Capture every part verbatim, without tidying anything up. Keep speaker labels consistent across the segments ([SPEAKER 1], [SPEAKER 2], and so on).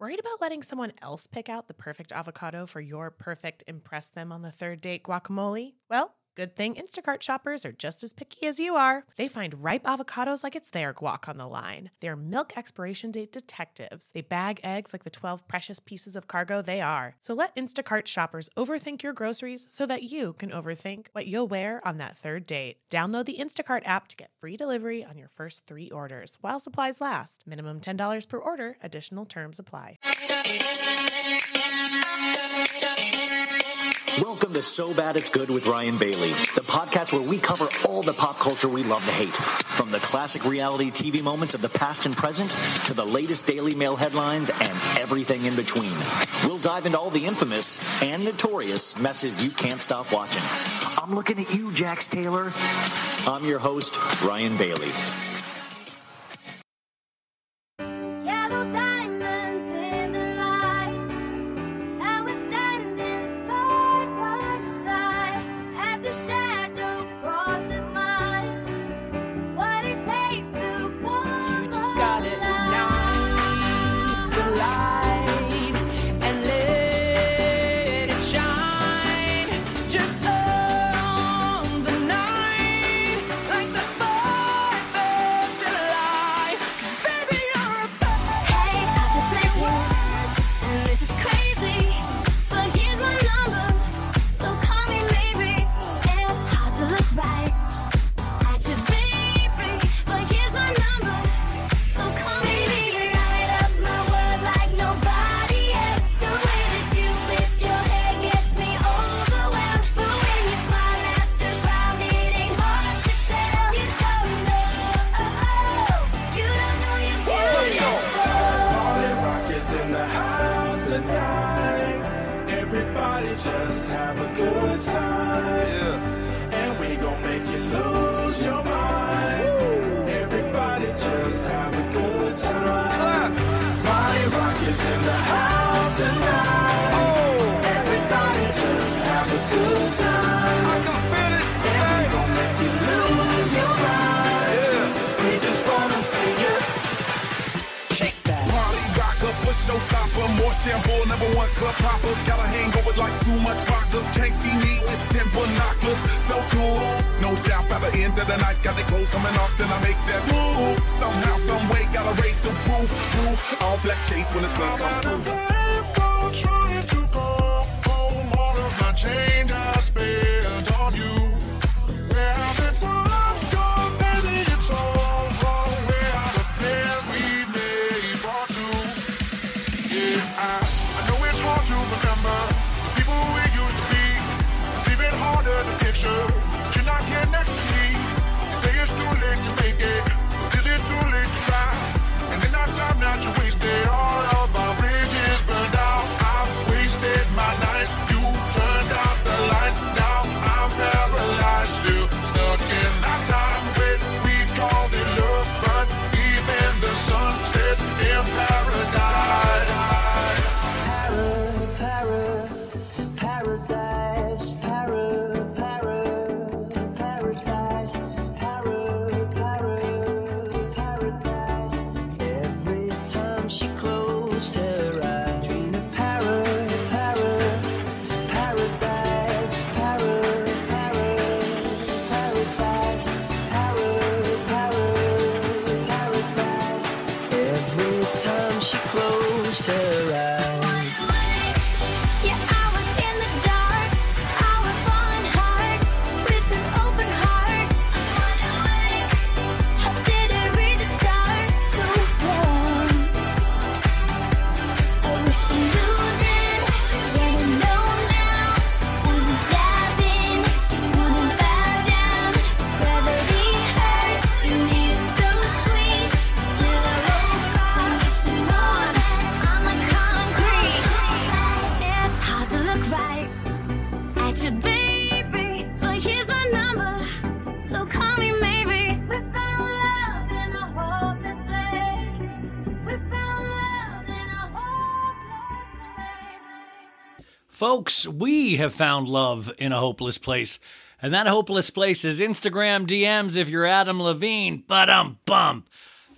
[SPEAKER 1] Worried about letting someone else pick out the perfect avocado for your perfect impress them on the third date guacamole? Well, good thing Instacart shoppers are just as picky as you are. They find ripe avocados like it's their guac on the line. They're milk expiration date detectives. They bag eggs like the twelve precious pieces of cargo they are. So let Instacart shoppers overthink your groceries so that you can overthink what you'll wear on that third date. Download the Instacart app to get free delivery on your first three orders while supplies last. Minimum ten dollars per order. Additional terms apply.
[SPEAKER 2] Welcome to So Bad It's Good with Ryan Bailey, the podcast where we cover all the pop culture we love to hate, from the classic reality T V moments of the past and present to the latest Daily Mail headlines and everything in between. We'll dive into all the infamous and notorious messes you can't stop watching. I'm looking at you, Jax Taylor. I'm your host, Ryan Bailey.
[SPEAKER 3] Shampoo, number one club popper. Got a hangover like too much vodka. Can't see me with ten binoculars. So cool, no doubt by the end of the night. Got the clothes coming off, then I make that move. Somehow, some way, gotta raise the roof. Roof, all black shades when the sun comes through. I'm trying to go home. All of my change I spent on you. Where have the times gone, baby? It's all wrong. Where are the plans we made for two? Yeah, I, I know it's hard to remember the people we used to be. It's even harder to picture that you're not here next to me. They say it's too late to make it, but is it too late to try? And in our time that you wasted, all of our bridges burned out. I've wasted my nights, you turned out the lights. Now I'm paralyzed, still stuck in that time when we called it love. But even the sun sets in paradise.
[SPEAKER 4] Folks, we have found love in a hopeless place. And that hopeless place is Instagram D Ms if you're Adam Levine. But um bump.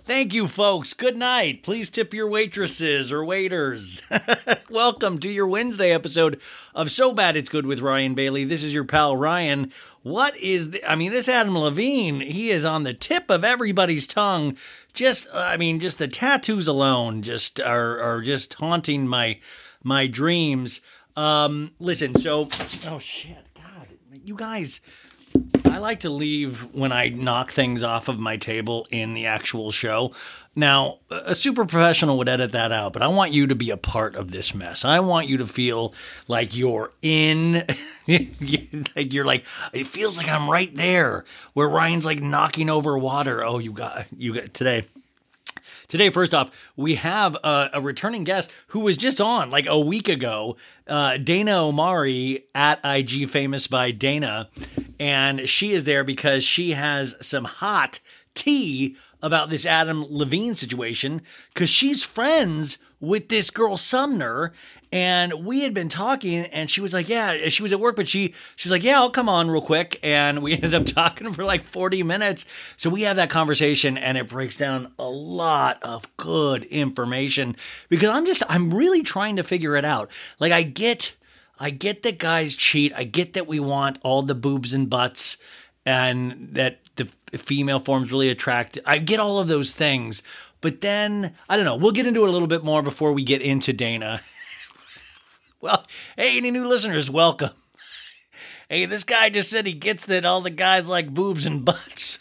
[SPEAKER 4] Thank you, folks. Good night. Please tip your waitresses or waiters. Welcome to your Wednesday episode of So Bad It's Good with Ryan Bailey. This is your pal Ryan. What is, the, I mean, this Adam Levine, he is on the tip of everybody's tongue. Just, I mean, just the tattoos alone just are, are just haunting my, my dreams. Um, listen, so, oh shit, God, you guys, I like to leave when I knock things off of my table in the actual show. Now, a super professional would edit that out, but I want you to be a part of this mess. I want you to feel like you're in, like you're like, it feels like I'm right there where Ryan's like knocking over water. Oh, you got, you got today. Today, first off, we have a, a returning guest who was just on like a week ago, uh, Dana Omari at I G Famous by Dana. And she is there because she has some hot tea about this Adam Levine situation because she's friends with this girl Sumner. And we had been talking and she was like, yeah, she was at work, but she she's like, yeah, I'll come on real quick. And we ended up talking for like forty minutes. So we have that conversation and it breaks down a lot of good information because I'm just, I'm really trying to figure it out. Like I get, I get that guys cheat. I get that we want all the boobs and butts and that the female form's really attractive. I get all of those things. But then, I don't know, we'll get into it a little bit more before we get into Dana. Well, hey, any new listeners, welcome. Hey, this guy just said he gets that all the guys like boobs and butts.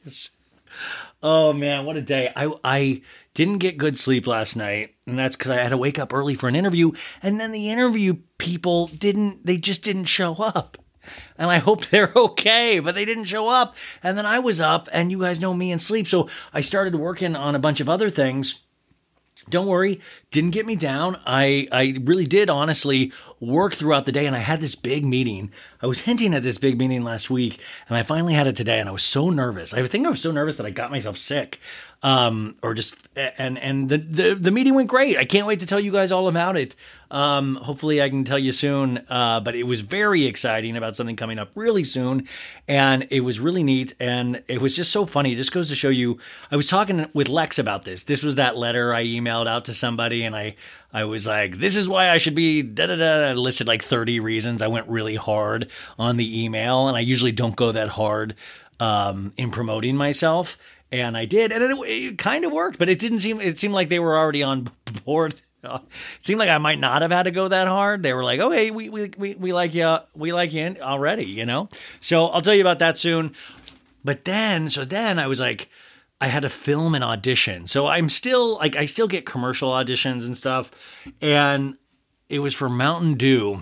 [SPEAKER 4] Oh, man, what a day. I I didn't get good sleep last night, and that's because I had to wake up early for an interview, and then the interview people didn't, they just didn't show up. And I hope they're okay, but they didn't show up. And then I was up, and you guys know me and sleep, so I started working on a bunch of other things. Don't worry, didn't get me down. I, I really did honestly work throughout the day, and I had this big meeting. I was hinting at this big meeting last week, and I finally had it today, and I was so nervous. I think I was so nervous that I got myself sick, um, or just and and the, the the meeting went great. I can't wait to tell you guys all about it. Um, hopefully, I can tell you soon. Uh, but it was very exciting about something coming up really soon, and it was really neat, and it was just so funny. It just goes to show you. I was talking with Lex about this. This was that letter I emailed out to somebody, and I I was like, "This is why I should be." Da da da. I listed like thirty reasons. I went really hard on the email, and I usually don't go that hard um, in promoting myself. And I did, and it, it kind of worked, but it didn't seem, it seemed like they were already on board. It seemed like I might not have had to go that hard. They were like, oh, hey, we, we, we, we like you, we like you already, you know? So I'll tell you about that soon. But then, so then I was like, I had to film an audition. So I'm still like, I still get commercial auditions and stuff. And it was for Mountain Dew.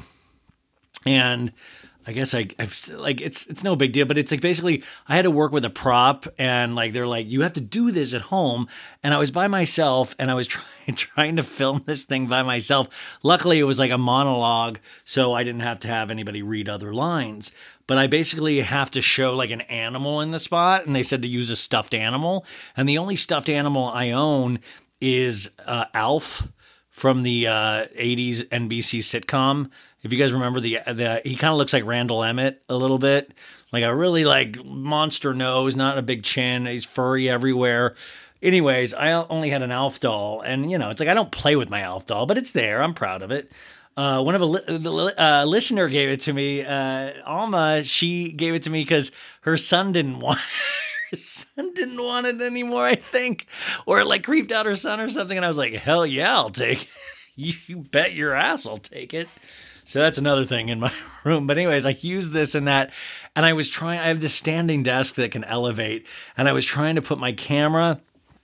[SPEAKER 4] And I guess I, I've like, it's, it's no big deal, but it's like, basically I had to work with a prop and like, they're like, you have to do this at home. And I was by myself and I was trying, trying to film this thing by myself. Luckily it was like a monologue. So I didn't have to have anybody read other lines, but I basically have to show like an animal in the spot. And they said to use a stuffed animal. And the only stuffed animal I own is uh, Alf from the uh, eighties N B C sitcom. If you guys remember the, the he kind of looks like Randall Emmett a little bit, like a really like monster nose, not a big chin. He's furry everywhere. Anyways, I only had an Alf doll, and you know, it's like I don't play with my Alf doll, but it's there. I'm proud of it. Uh, one of a li- the uh, listener gave it to me. Uh, Alma, she gave it to me because her son didn't want. Her son didn't want it anymore, I think, or it like creeped out her son or something. And I was like, hell yeah, I'll take it. You, you bet your ass I'll take it. So that's another thing in my room. But anyways, I used this and that, and I was trying, I have this standing desk that can elevate, and I was trying to put my camera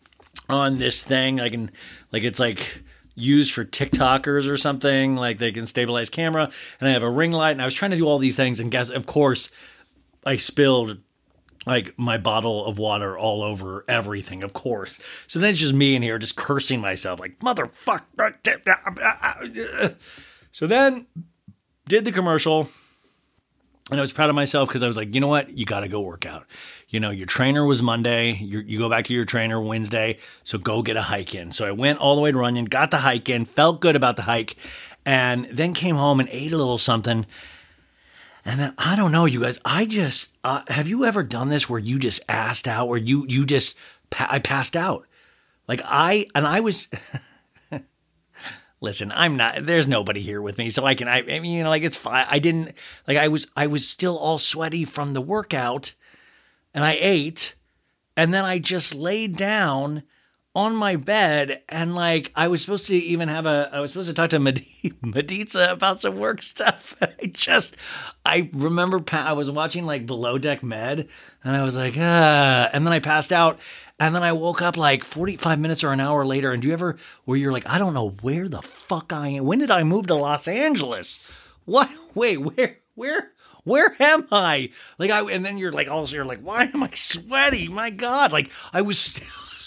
[SPEAKER 4] on this thing. I can, like, it's like used for TikTokers or something, like they can stabilize camera, and I have a ring light, and I was trying to do all these things, and guess, of course, I spilled like my bottle of water all over everything, of course. So then it's just me in here just cursing myself, like, motherfucker. So then did the commercial, and I was proud of myself because I was like, you know what? You got to go work out. You know, your trainer was Monday. You're, you go back to your trainer Wednesday, so go get a hike in. So I went all the way to Runyon, got the hike in, felt good about the hike, and then came home and ate a little something. And then, I don't know, you guys, I just, uh, have you ever done this where you just assed out, where you, you just, pa- I passed out? Like I, and I was, listen, I'm not, there's nobody here with me. So I can, I, I mean, you know, like it's fine. I didn't, like I was, I was still all sweaty from the workout and I ate and then I just laid down on my bed and like I was supposed to even have a, I was supposed to talk to Med- Mediza about some work stuff. I just, I remember pa- I was watching like Below Deck Med and I was like, ah, and then I passed out and then I woke up like forty-five minutes or an hour later. And do you ever, where you're like, I don't know where the fuck I am. When did I move to Los Angeles? What? Wait, where, where? Where am I? Like I, and then you're like, also you're like, why am I sweaty? My God. Like I was still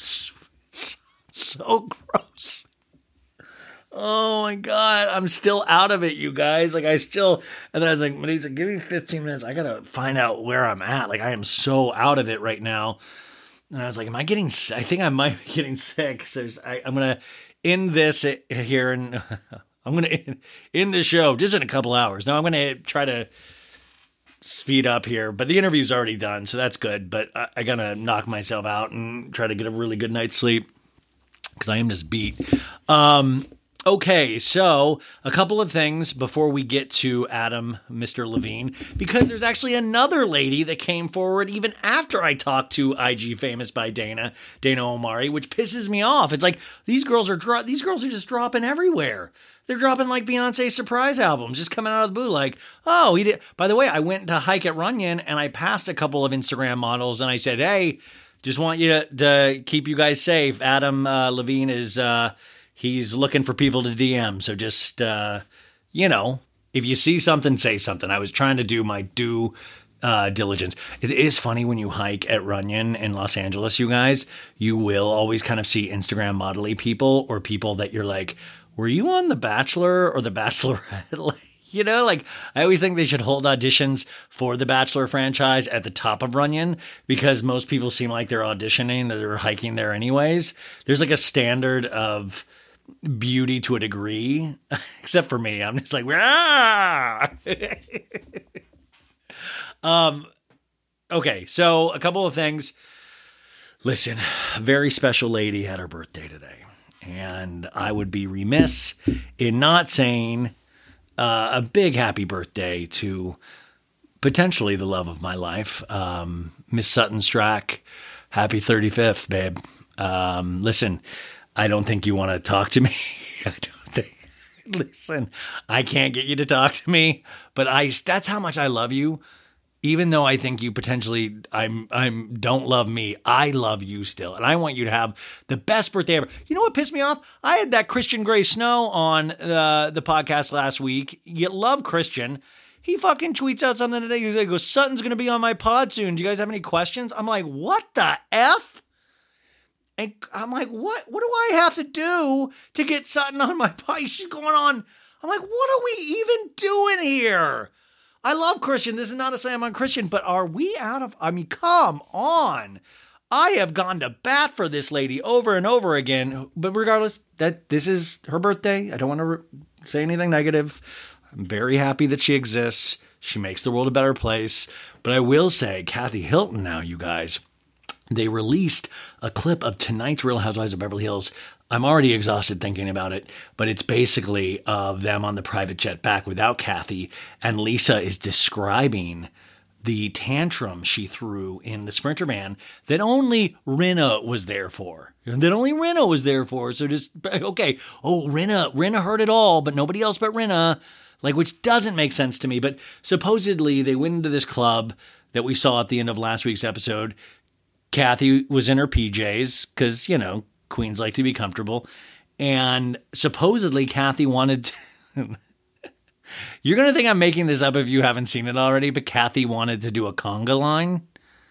[SPEAKER 4] so gross. Oh my God. I'm still out of it, you guys. Like I still, and then I was like, Mediza, give me fifteen minutes. I got to find out where I'm at. Like I am so out of it right now. And I was like, am I getting sick? I think I might be getting sick. So I, I'm going to end this here and I'm going to end the show just in a couple hours. Now I'm going to try to speed up here, but the interview's already done. So that's good. But I, I got to knock myself out and try to get a really good night's sleep, because I am just beat. Um, okay, so a couple of things before we get to Adam, Mister Levine, because there's actually another lady that came forward even after I talked to I G Famous by Dana, Dana Omari, which pisses me off. It's like these girls are dro- these girls are just dropping everywhere. They're dropping like Beyonce's surprise albums, just coming out of the blue. Like, oh, he did. By the way, I went to hike at Runyon and I passed a couple of Instagram models and I said, hey, just want you to, to keep you guys safe. Adam uh, Levine is, uh, he's looking for people to D M. So just, uh, you know, if you see something, say something. I was trying to do my due uh, diligence. It is funny when you hike at Runyon in Los Angeles, you guys, you will always kind of see Instagram model-y people or people that you're like, were you on The Bachelor or The Bachelorette? Like, you know, like I always think they should hold auditions for the Bachelor franchise at the top of Runyon, because most people seem like they're auditioning or they're hiking there anyways. There's like a standard of beauty to a degree, except for me. I'm just like, ah! um, okay. So a couple of things. Listen, a very special lady had her birthday today, and I would be remiss in not saying Uh, a big happy birthday to potentially the love of my life, um, Miss Sutton Strack. Happy thirty-fifth, babe. Um, listen, I don't think you want to talk to me. I don't think. Listen, I can't get you to talk to me, but I. That's how much I love you. Even though I think you potentially, I'm, I'm, don't love me, I love you still. And I want you to have the best birthday ever. You know what pissed me off? I had that Christian Gray Snow on uh, the podcast last week. You love Christian. He fucking tweets out something today. He goes, Sutton's going to be on my pod soon. Do you guys have any questions? I'm like, what the F? And I'm like, what, what do I have to do to get Sutton on my pod? She's going on. I'm like, what are we even doing here? I love Christian. This is not a slam on Christian, but are we out of, I mean, come on. I have gone to bat for this lady over and over again, but regardless, that this is her birthday. I don't want to re- say anything negative. I'm very happy that she exists. She makes the world a better place. But I will say, Kathy Hilton now, you guys, they released a clip of tonight's Real Housewives of Beverly Hills. I'm already exhausted thinking about it, but it's basically of uh, them on the private jet back without Kathy, and Lisa is describing the tantrum she threw in the Sprinter van that only Rinna was there for. That only Rinna was there for. So just, okay, oh, Rinna, Rinna heard it all, but nobody else but Rinna, like, which doesn't make sense to me. But supposedly they went into this club that we saw at the end of last week's episode. Kathy was in her P Js because, you know, queens like to be comfortable. And supposedly Kathy wanted to you're going to think I'm making this up if you haven't seen it already, but Kathy wanted to do a conga line.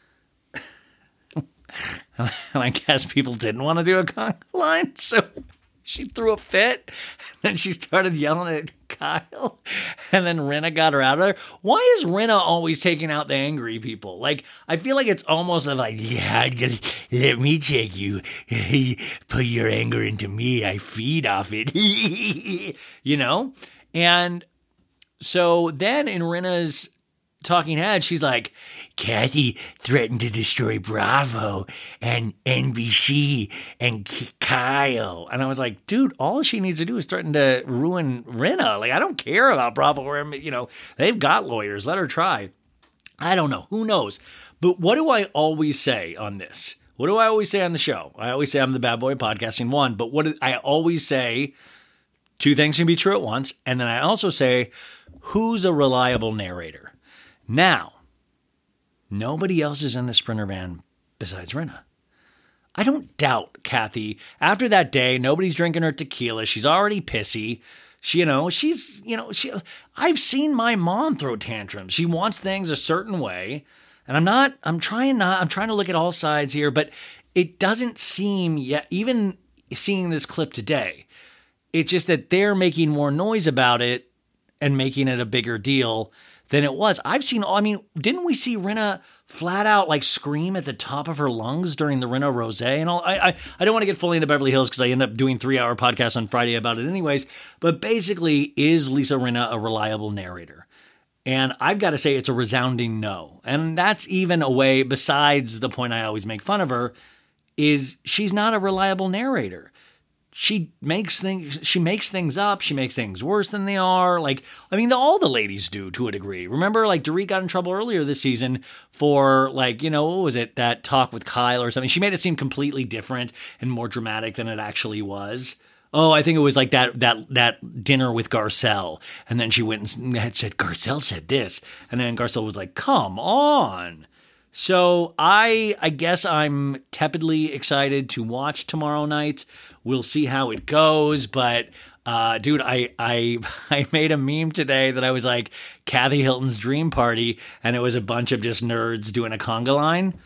[SPEAKER 4] And I guess people didn't want to do a conga line, so she threw a fit, and then she started yelling at Kyle, and then Rinna got her out of there. Why is Rinna always taking out the angry people? Like, I feel like it's almost like, yeah, let me take you. Put your anger into me. I feed off it. You know? And so then in Rinna's talking head, she's like, Kathy threatened to destroy Bravo and N B C and K- Kyle. And I was like, dude, all she needs to do is threaten to ruin Rinna. Like, I don't care about Bravo or, you know, they've got lawyers. Let her try. I don't know. Who knows? But what do I always say on this? What do I always say on the show? I always say I'm the bad boy of podcasting one, but what I always say, two things can be true at once. And then I also say, who's a reliable narrator? Now, nobody else is in the Sprinter van besides Rinna. I don't doubt Kathy. After that day, nobody's drinking her tequila. She's already pissy. She, you know, she's, you know, she, I've seen my mom throw tantrums. She wants things a certain way. And I'm not, I'm trying not, I'm trying to look at all sides here, but it doesn't seem yet, even seeing this clip today, it's just that they're making more noise about it and making it a bigger deal than it was. I've seen, I mean, didn't we see Rinna flat out like scream at the top of her lungs during the Rinna Rosé and all? I, I, I don't want to get fully into Beverly Hills because I end up doing three hour podcasts on Friday about it anyways. But basically, is Lisa Rinna a reliable narrator? And I've got to say it's a resounding no. And that's even a way, besides the point I always make fun of her, is she's not a reliable narrator. She makes things, she makes things up. She makes things worse than they are. Like, I mean, the, all the ladies do to a degree. Remember, like, Dorit got in trouble earlier this season for, like, you know, what was it? That talk with Kyle or something. She made it seem completely different and more dramatic than it actually was. Oh, I think it was like that that that dinner with Garcelle. And then she went and had said, Garcelle said this. And then Garcelle was like, come on. So I I guess I'm tepidly excited to watch tomorrow night. We'll see how it goes. But, uh, dude, I, I, I made a meme today that I was like, Kathy Hilton's dream party. And it was a bunch of just nerds doing a conga line.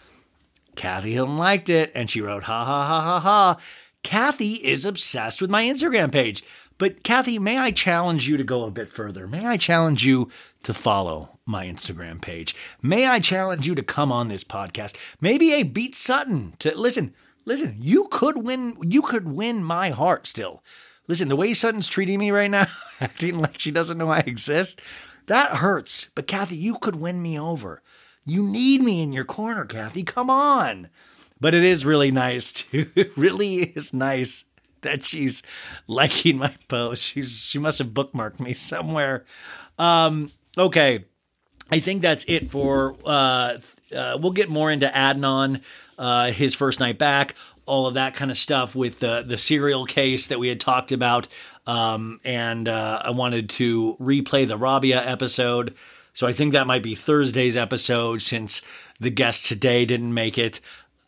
[SPEAKER 4] Kathy Hilton liked it. And she wrote, ha, ha, ha, ha, ha. Kathy is obsessed with my Instagram page. But Kathy, may I challenge you to go a bit further? May I challenge you to follow my Instagram page? May I challenge you to come on this podcast? Maybe a beat Sutton to listen, listen, you could win, you could win my heart still. Listen, the way Sutton's treating me right now, acting like she doesn't know I exist, that hurts. But Kathy, you could win me over. You need me in your corner, Kathy. Come on. But it is really nice to, it really is nice that she's liking my post. She's, she must have bookmarked me somewhere. Um, okay. I think that's it for, uh, uh, we'll get more into Adnan, uh, his first night back, all of that kind of stuff with the, the serial case that we had talked about. Um, and, uh, I wanted to replay the Rabia episode. So I think that might be Thursday's episode since the guest today didn't make it.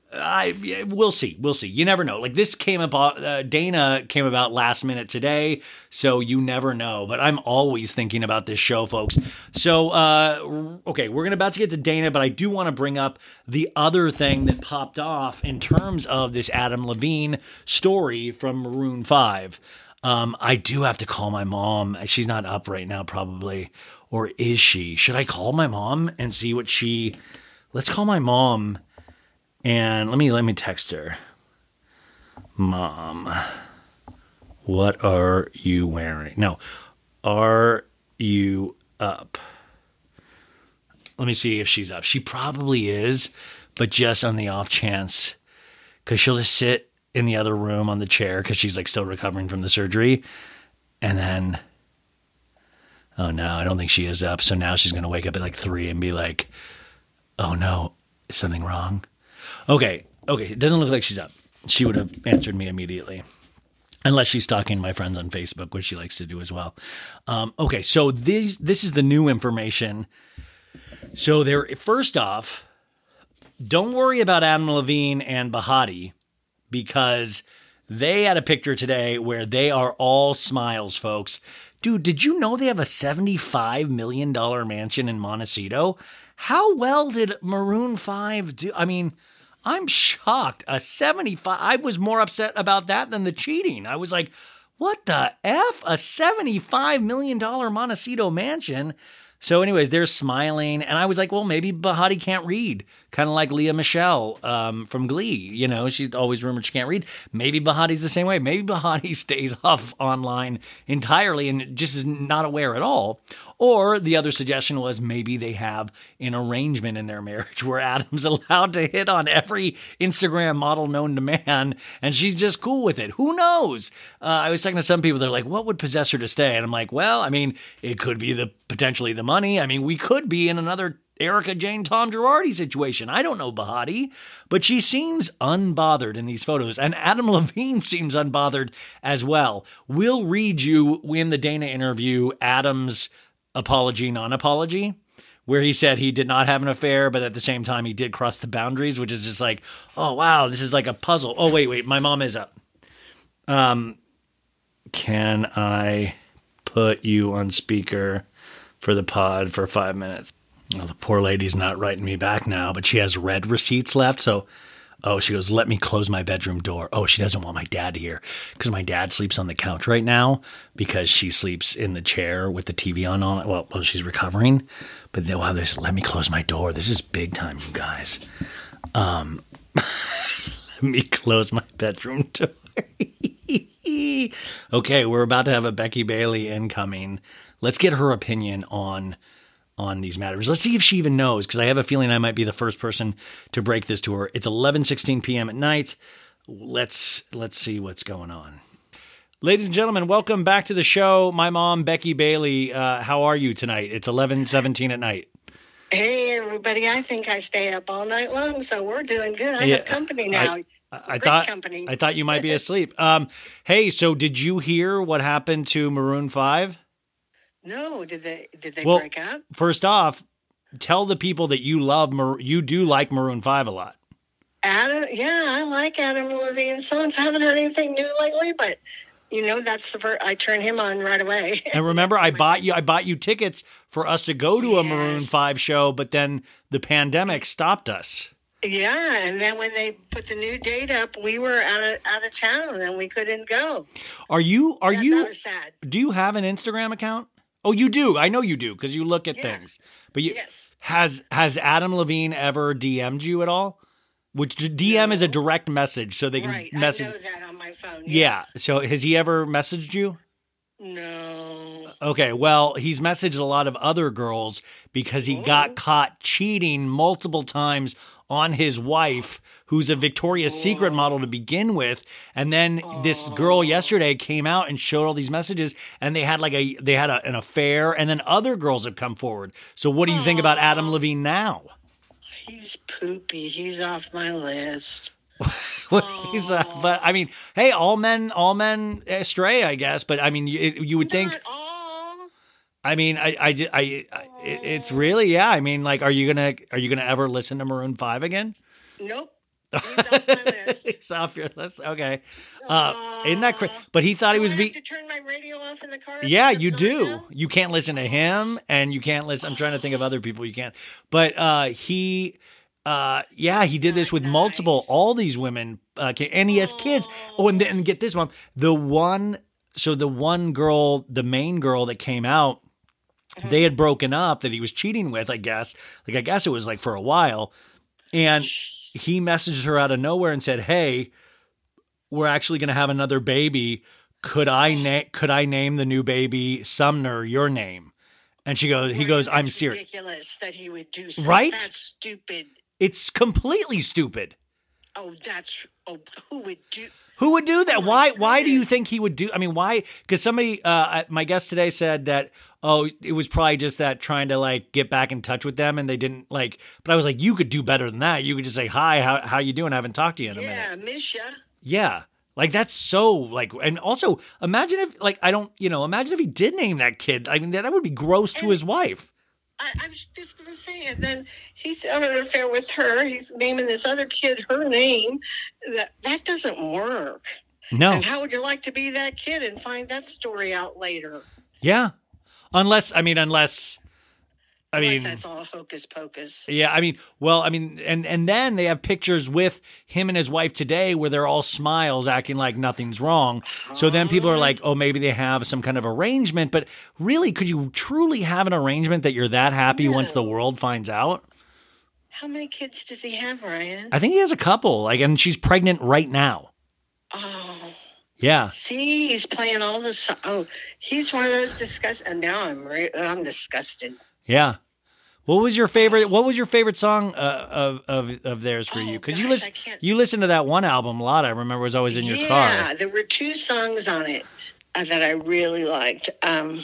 [SPEAKER 4] I we'll see. We'll see. You never know. Like this came about, uh, Dana came about last minute today, so you never know. But I'm always thinking about this show, folks. So, uh, okay, we're gonna about to get to Dana, but I do want to bring up the other thing that popped off in terms of this Adam Levine story from Maroon five. Um, I do have to call my mom. She's not up right now, probably, or is she? Should I call my mom and see what she? Let's call my mom. And let me let me text her. Mom, what are you wearing? No, are you up? Let me see if she's up. She probably is, but just on the off chance, because she'll just sit in the other room on the chair because she's like still recovering from the surgery. And then, oh no, I don't think she is up. So now she's going to wake up at like three and be like, oh no, is something wrong? Okay, okay, it doesn't look like she's up. She would have answered me immediately. Unless she's stalking my friends on Facebook, which she likes to do as well. Um, okay, so this, this is the new information. So there, first off, don't worry about Adam Levine and Bahati because they had a picture today where they are all smiles, folks. Dude, did you know they have a seventy-five million dollars mansion in Montecito? How well did Maroon five do? I mean, I'm shocked. A seventy-five. I was more upset about that than the cheating. I was like, what the F? A seventy-five million dollars Montecito mansion. So anyways, they're smiling. And I was like, well, maybe Bahati can't read kind of like Leah Michelle um, from Glee. You know, she's always rumored she can't read. Maybe Bahati's the same way. Maybe Bahati stays off online entirely and just is not aware at all. Or the other suggestion was maybe they have an arrangement in their marriage where Adam's allowed to hit on every Instagram model known to man, and she's just cool with it. Who knows? Uh, I was talking to some people, they're like, what would possess her to stay? And I'm like, well, I mean, it could be the potentially the money. I mean, we could be in another Erica Jane Tom Girardi situation. I don't know Bahati, but she seems unbothered in these photos. And Adam Levine seems unbothered as well. We'll read you in the Dana interview Adam's apology, non-apology, where he said he did not have an affair, but at the same time he did cross the boundaries, which is just like, oh, wow, this is like a puzzle. Oh, wait, wait, my mom is up. Um, can I put you on speaker for the pod for five minutes? Well, the poor lady's not writing me back now, but she has red receipts left. So, oh, she goes, let me close my bedroom door. Oh, she doesn't want my dad to hear because my dad sleeps on the couch right now because she sleeps in the chair with the T V on on it. Well, well, she's recovering, but they'll have this. Let me close my door. This is big time, you guys. Um, let me close my bedroom door. Okay, we're about to have a Becky Bailey incoming. Let's get her opinion on on these matters. Let's see if she even knows, because I have a feeling I might be the first person to break this to her. It's eleven sixteen p.m. at night. Let's let's see what's going on. Ladies and gentlemen, welcome back to the show. My mom, Becky Bailey. Uh, how are you tonight? It's eleven seventeen at night.
[SPEAKER 5] Hey, everybody. I think I stay up all night long, so we're doing good. I
[SPEAKER 4] Yeah,
[SPEAKER 5] have company now.
[SPEAKER 4] I, I
[SPEAKER 5] Great
[SPEAKER 4] thought
[SPEAKER 5] company.
[SPEAKER 4] I thought you might be asleep. Um, hey, so did you hear what happened to Maroon five?
[SPEAKER 5] No, did they did they
[SPEAKER 4] Well,
[SPEAKER 5] break up?
[SPEAKER 4] First off, tell the people that you love, Mar- you do like Maroon five a lot.
[SPEAKER 5] Adam, yeah, I like Adam Levine's songs. I haven't heard anything new lately, but you know, that's the first. I turn him on right away.
[SPEAKER 4] And remember, I bought you I bought you tickets for us to go to a Maroon
[SPEAKER 5] Yes.
[SPEAKER 4] five show, but then the pandemic stopped us.
[SPEAKER 5] Yeah, and then when they put the new date up, we were out of out of town and we couldn't go.
[SPEAKER 4] Are you are
[SPEAKER 5] that,
[SPEAKER 4] you
[SPEAKER 5] That was sad.
[SPEAKER 4] do you have an Instagram account? Oh, you do. I know you do because you look at
[SPEAKER 5] Yeah.
[SPEAKER 4] things. But you
[SPEAKER 5] Yes.
[SPEAKER 4] has has Adam Levine ever D M'd you at all? Which D M is a direct message, so they can
[SPEAKER 5] Right,
[SPEAKER 4] message.
[SPEAKER 5] I know that on my phone.
[SPEAKER 4] Yeah. So has he ever messaged you?
[SPEAKER 5] No.
[SPEAKER 4] Okay, well, he's messaged a lot of other girls because he got caught cheating multiple times on his wife, who's a Victoria's Secret model to begin with. And then this girl yesterday came out and showed all these messages, and they had like a they had a, an affair, and then other girls have come forward. So what do you think about Adam Levine now?
[SPEAKER 5] He's poopy. He's off my list.
[SPEAKER 4] He's uh, but I mean, hey, all men all men stray, I guess. But I mean, you, you would think.
[SPEAKER 5] Not all.
[SPEAKER 4] I mean, I, I, I, I it, it's really, yeah. I mean, like, are you gonna, are you gonna ever listen to Maroon five again?
[SPEAKER 5] Nope. He's off my list.
[SPEAKER 4] It's off your list. Okay. Uh, isn't that crazy? But he thought he
[SPEAKER 5] Do
[SPEAKER 4] was
[SPEAKER 5] I
[SPEAKER 4] being.
[SPEAKER 5] have to turn my radio off in the car?
[SPEAKER 4] Yeah,
[SPEAKER 5] because
[SPEAKER 4] you
[SPEAKER 5] it's on
[SPEAKER 4] do.
[SPEAKER 5] now?
[SPEAKER 4] You can't listen to him, and you can't listen. I'm trying to think of other people you can't. But uh, he, uh, yeah, he did this with
[SPEAKER 5] Nice.
[SPEAKER 4] multiple, all these women, uh, and he has kids. Oh, and then get this one, the one. So the one girl, the main girl that came out, they had broken up that he was cheating with. I guess, like I guess it was like for a while, and he messaged her out of nowhere and said, "Hey, we're actually going to have another baby. Could I na- could I name the new baby Sumner your name?" And she goes, he goes, "I'm
[SPEAKER 5] That's
[SPEAKER 4] serious."
[SPEAKER 5] ridiculous that he would do so.
[SPEAKER 4] Right?
[SPEAKER 5] That's stupid.
[SPEAKER 4] It's completely stupid.
[SPEAKER 5] Oh, that's oh, who would do?
[SPEAKER 4] Who would do that?
[SPEAKER 5] Oh my
[SPEAKER 4] Why? Why do you
[SPEAKER 5] goodness.
[SPEAKER 4] think he would do? I mean, why? Because somebody, uh, my guest today said that, oh, it was probably just that trying to like get back in touch with them, and they didn't like. But I was like, you could do better than that. You could just say, "Hi, how how you doing? I haven't talked to you in a minute."
[SPEAKER 5] Yeah, miss ya.
[SPEAKER 4] Yeah. Like that's so like, and also imagine if like, I don't, you know, imagine if he did name that kid. I mean, that, that would be gross to
[SPEAKER 5] And-
[SPEAKER 4] his wife.
[SPEAKER 5] I, I was just going to say, and then he's having an affair with her. He's naming this other kid her name. That that doesn't work.
[SPEAKER 4] No.
[SPEAKER 5] And how would you like to be that kid and find that story out later?
[SPEAKER 4] Yeah. Unless, I mean, unless, I
[SPEAKER 5] Unless
[SPEAKER 4] mean,
[SPEAKER 5] that's all hocus pocus.
[SPEAKER 4] yeah, I mean, well, I mean, and, and then they have pictures with him and his wife today where they're all smiles acting like nothing's wrong. So then people are like, oh, maybe they have some kind of arrangement, but really, could you truly have an arrangement that you're that happy once the
[SPEAKER 5] No.
[SPEAKER 4] world finds out?
[SPEAKER 5] How many kids does he have, Ryan?
[SPEAKER 4] I think he has a couple. Like, and she's pregnant right now.
[SPEAKER 5] Oh.
[SPEAKER 4] Yeah.
[SPEAKER 5] See, he's playing all the so- oh, he's one of those disgust. And now I'm re- I'm disgusted.
[SPEAKER 4] Yeah. What was your favorite? What was your favorite song uh, of of of theirs for
[SPEAKER 5] Oh,
[SPEAKER 4] you? Because
[SPEAKER 5] gosh,
[SPEAKER 4] you
[SPEAKER 5] I
[SPEAKER 4] listen
[SPEAKER 5] can't-
[SPEAKER 4] you listened to that one album a lot. I remember it was always in your
[SPEAKER 5] yeah,
[SPEAKER 4] car.
[SPEAKER 5] there were two songs on it uh, that I really liked. Um,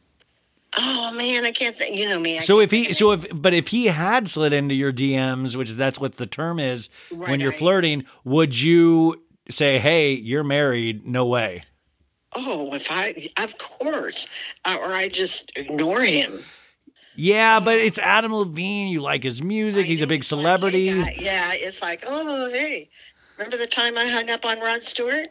[SPEAKER 5] oh man, I can't think. You know me. I
[SPEAKER 4] So
[SPEAKER 5] can't
[SPEAKER 4] if he,
[SPEAKER 5] think of
[SPEAKER 4] so
[SPEAKER 5] names.
[SPEAKER 4] if, but if he had slid into your D Ms, which that's what the term is
[SPEAKER 5] Right,
[SPEAKER 4] when you're
[SPEAKER 5] I-
[SPEAKER 4] flirting, would you say, "Hey, you're married"? No way.
[SPEAKER 5] Oh, if I, of course, uh, or I just ignore him.
[SPEAKER 4] Yeah, but it's Adam Levine. You like his music.
[SPEAKER 5] I
[SPEAKER 4] He's a
[SPEAKER 5] know,
[SPEAKER 4] big
[SPEAKER 5] it's like,
[SPEAKER 4] celebrity.
[SPEAKER 5] hey, guy- yeah, it's like, oh, hey, remember the time I hung up on Rod Stewart?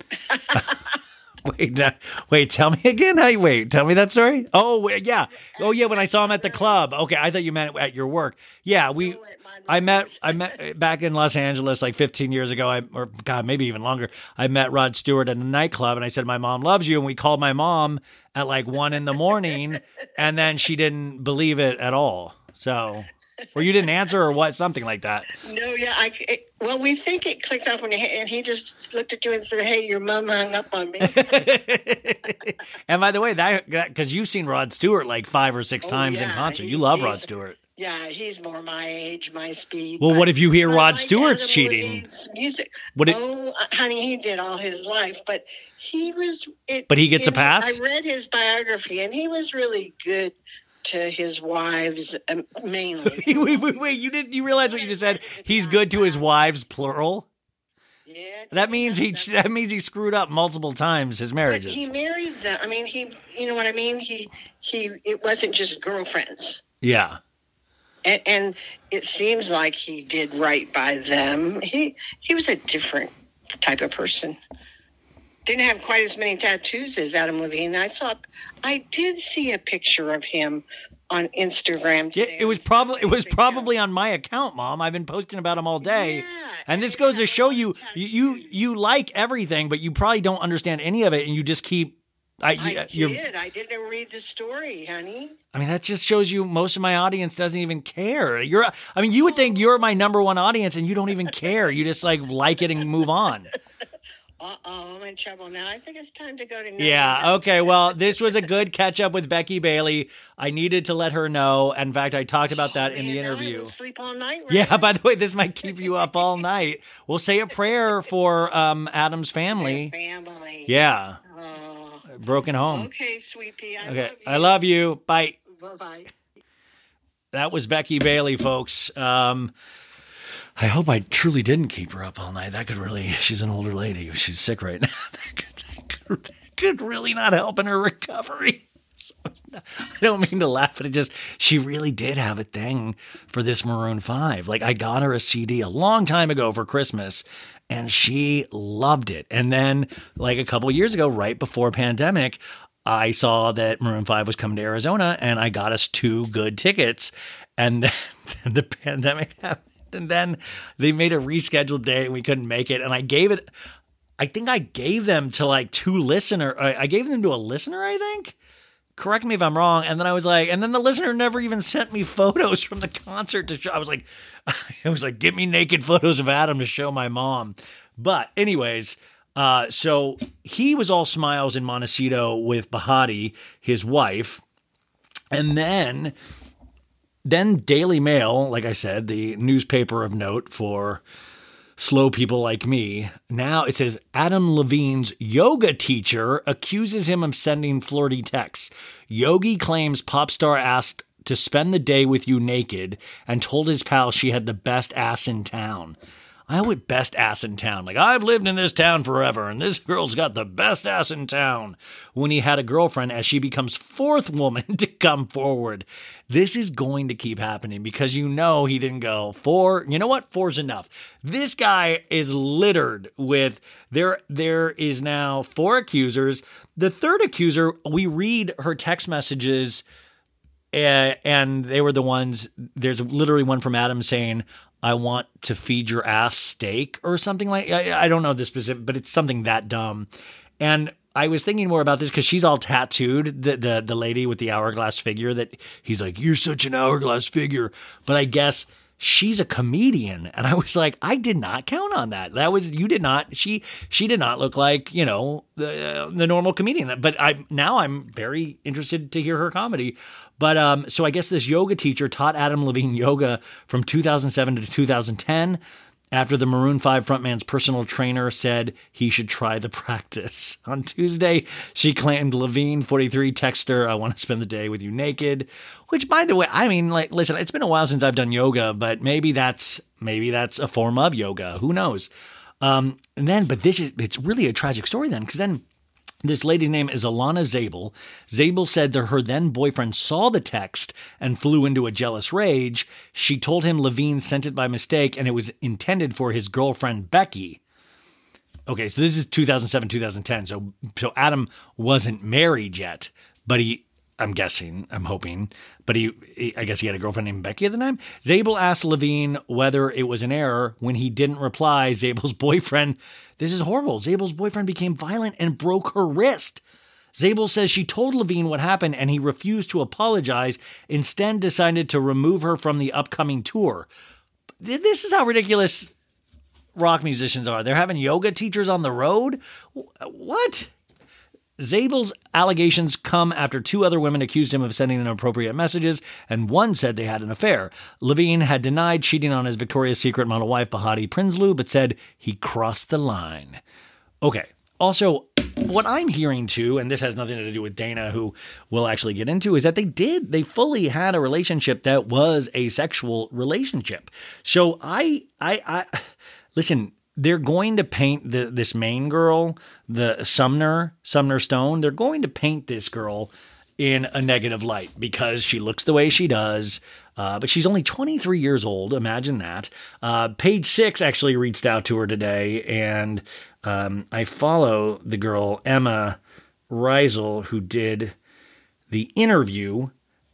[SPEAKER 4] Wait, no, wait. Tell me again. How you wait? Tell me that story. Oh, wait, yeah. Oh, yeah. When I saw him at the club. Okay, I thought you meant at your work. Yeah, we.
[SPEAKER 5] No, at my
[SPEAKER 4] I met.
[SPEAKER 5] mother's.
[SPEAKER 4] I met back in Los Angeles like fifteen years ago. I or God, maybe even longer. I met Rod Stewart at a nightclub, and I said, "My mom loves you." And we called my mom at like one in the morning, and then she didn't believe it at all. So, or you didn't answer, or what? Something like that.
[SPEAKER 5] No, yeah, I, it, well, we think it clicked off when he, and he just looked at you and said, hey, your mom hung up on me.
[SPEAKER 4] And by the way, that because you've seen Rod Stewart like five or six
[SPEAKER 5] Oh,
[SPEAKER 4] times in
[SPEAKER 5] yeah,
[SPEAKER 4] concert.
[SPEAKER 5] he-
[SPEAKER 4] You love
[SPEAKER 5] he's-
[SPEAKER 4] Rod Stewart.
[SPEAKER 5] Yeah, he's more my age, my speed.
[SPEAKER 4] Well,
[SPEAKER 5] but
[SPEAKER 4] what if you hear
[SPEAKER 5] I
[SPEAKER 4] Rod
[SPEAKER 5] like
[SPEAKER 4] Stewart's
[SPEAKER 5] Adam
[SPEAKER 4] cheating?
[SPEAKER 5] Levine's music.
[SPEAKER 4] Would it-
[SPEAKER 5] oh, uh, honey, he did all his life, but he was. It,
[SPEAKER 4] But he gets
[SPEAKER 5] you
[SPEAKER 4] a
[SPEAKER 5] know,
[SPEAKER 4] pass?
[SPEAKER 5] I read his biography, and he was really good to his wives, um, mainly.
[SPEAKER 4] wait, wait, wait! You didn't? You realize what you just said? He's good to his wives, plural.
[SPEAKER 5] Yeah,
[SPEAKER 4] That means he. That means he screwed up multiple times his
[SPEAKER 5] But
[SPEAKER 4] marriages.
[SPEAKER 5] he married them. I mean, he. You know what I mean? He. He. It wasn't just girlfriends.
[SPEAKER 4] Yeah.
[SPEAKER 5] And, and it seems like he did right by them. He he was a different type of person. Didn't have quite as many tattoos as Adam Levine. I saw, I did see a picture of him on Instagram
[SPEAKER 4] Yeah,
[SPEAKER 5] today.
[SPEAKER 4] it was probably it was probably on my account, Mom. I've been posting about him all day,
[SPEAKER 5] Yeah,
[SPEAKER 4] and this
[SPEAKER 5] he
[SPEAKER 4] goes to
[SPEAKER 5] had
[SPEAKER 4] show
[SPEAKER 5] a lot
[SPEAKER 4] you
[SPEAKER 5] of
[SPEAKER 4] you you,
[SPEAKER 5] tattoos.
[SPEAKER 4] you like everything, but you probably don't understand any of it, and you just keep. I,
[SPEAKER 5] I
[SPEAKER 4] you're,
[SPEAKER 5] did. I didn't read the story, honey.
[SPEAKER 4] I mean, that just shows you most of my audience doesn't even care. You're, I mean, you would think you're my number one audience, and you don't even care. You just like like it and move on.
[SPEAKER 5] Uh-oh, I'm in trouble now. I think it's time to go to
[SPEAKER 4] Yeah. Okay. Well, this was a good catch up with Becky Bailey. I needed to let her know. In fact, I talked about that in the
[SPEAKER 5] Man, I
[SPEAKER 4] interview.
[SPEAKER 5] will sleep all night. Right?
[SPEAKER 4] Yeah. By the way, this might keep you up all night. We'll say a prayer for um, Adam's family.
[SPEAKER 5] Family.
[SPEAKER 4] Yeah.
[SPEAKER 5] Oh.
[SPEAKER 4] Broken home.
[SPEAKER 5] Okay, sweet pea. I
[SPEAKER 4] Okay.
[SPEAKER 5] love you.
[SPEAKER 4] I love you. Bye.
[SPEAKER 5] Bye-bye.
[SPEAKER 4] That was Becky Bailey, folks. Um, I hope I truly didn't keep her up all night. That could really, she's an older lady. She's sick right now. That could, that could, that could really not help in her recovery. So, I don't mean to laugh, but it just, she really did have a thing for this Maroon five. Like, I got her a C D a long time ago for Christmas, and she loved it. And then, like, a couple years ago, right before pandemic, I saw that Maroon five was coming to Arizona, and I got us two good tickets. And then, then the pandemic happened. And then they made a rescheduled day and we couldn't make it. And I gave it, I think I gave them to like two listener. I gave them to a listener, I think. Correct me if I'm wrong. And then I was like, and then the listener never even sent me photos from the concert to show. I was like, I was like, get me naked photos of Adam to show my mom. But anyways, uh, so he was all smiles in Montecito with Bahati, his wife. And then Then Daily Mail, like I said, the newspaper of note for slow people like me. Now it says Adam Levine's yoga teacher accuses him of sending flirty texts. Yogi claims pop star asked to spend the day with you naked and told his pal she had the best ass in town. I would best ass in town. Like, I've lived in this town forever, and this girl's got the best ass in town. When he had a girlfriend, as she becomes fourth woman to come forward. This is going to keep happening because you know he didn't go four. You know what? Four's enough. This guy is littered with, there, there is now four accusers. The third accuser, we read her text messages, uh, and they were the ones, there's literally one from Adam saying, I want to feed your ass steak or something like, I, I don't know the specific, but it's something that dumb. And I was thinking more about this because she's all tattooed, the, the the lady with the hourglass figure that he's like, you're such an hourglass figure. But I guess she's a comedian. And I was like, I did not count on that. That was, you did not, she, she did not look like, you know, the, the normal comedian. But I, now I'm very interested to hear her comedy. But, um, so I guess this yoga teacher taught Adam Levine yoga from two thousand seven to two thousand ten. After the Maroon five frontman's personal trainer said he should try the practice. On Tuesday, she claimed Levine, forty-three, texted her, I want to spend the day with you naked. Which, by the way, I mean, like, listen, it's been a while since I've done yoga, but maybe that's maybe that's a form of yoga. Who knows? Um, and then, but this is, it's really a tragic story then, because then this lady's name is Alana Zabel. Zabel said that her then boyfriend saw the text and flew into a jealous rage. She told him Levine sent it by mistake and it was intended for his girlfriend, Becky. Okay, so this is two thousand seven, two thousand ten. So, so Adam wasn't married yet, but he, I'm guessing, I'm hoping, but he, he, I guess he had a girlfriend named Becky at the time. Zabel asked Levine whether it was an error. When he didn't reply, Zabel's boyfriend, this is horrible. Zabel's boyfriend became violent and broke her wrist. Zabel says she told Levine what happened and he refused to apologize, instead decided to remove her from the upcoming tour. This is how ridiculous rock musicians are. They're having yoga teachers on the road? What? Zabel's allegations come after two other women accused him of sending inappropriate messages, and one said they had an affair. Levine had denied cheating on his Victoria's Secret model wife, Bahati Prinsloo, but said he crossed the line. Okay. Also, what I'm hearing too, and this has nothing to do with Dana, who we'll actually get into, is that they did, they fully had a relationship that was a sexual relationship. So I, I, I, listen, they're going to paint the, this main girl, the Sumner, Sumner Stone, they're going to paint this girl in a negative light because she looks the way she does. Uh, but she's only twenty-three years old. Imagine that. Uh, Page Six actually reached out to her today, and um, I follow the girl, Emma Reisel, who did the interview,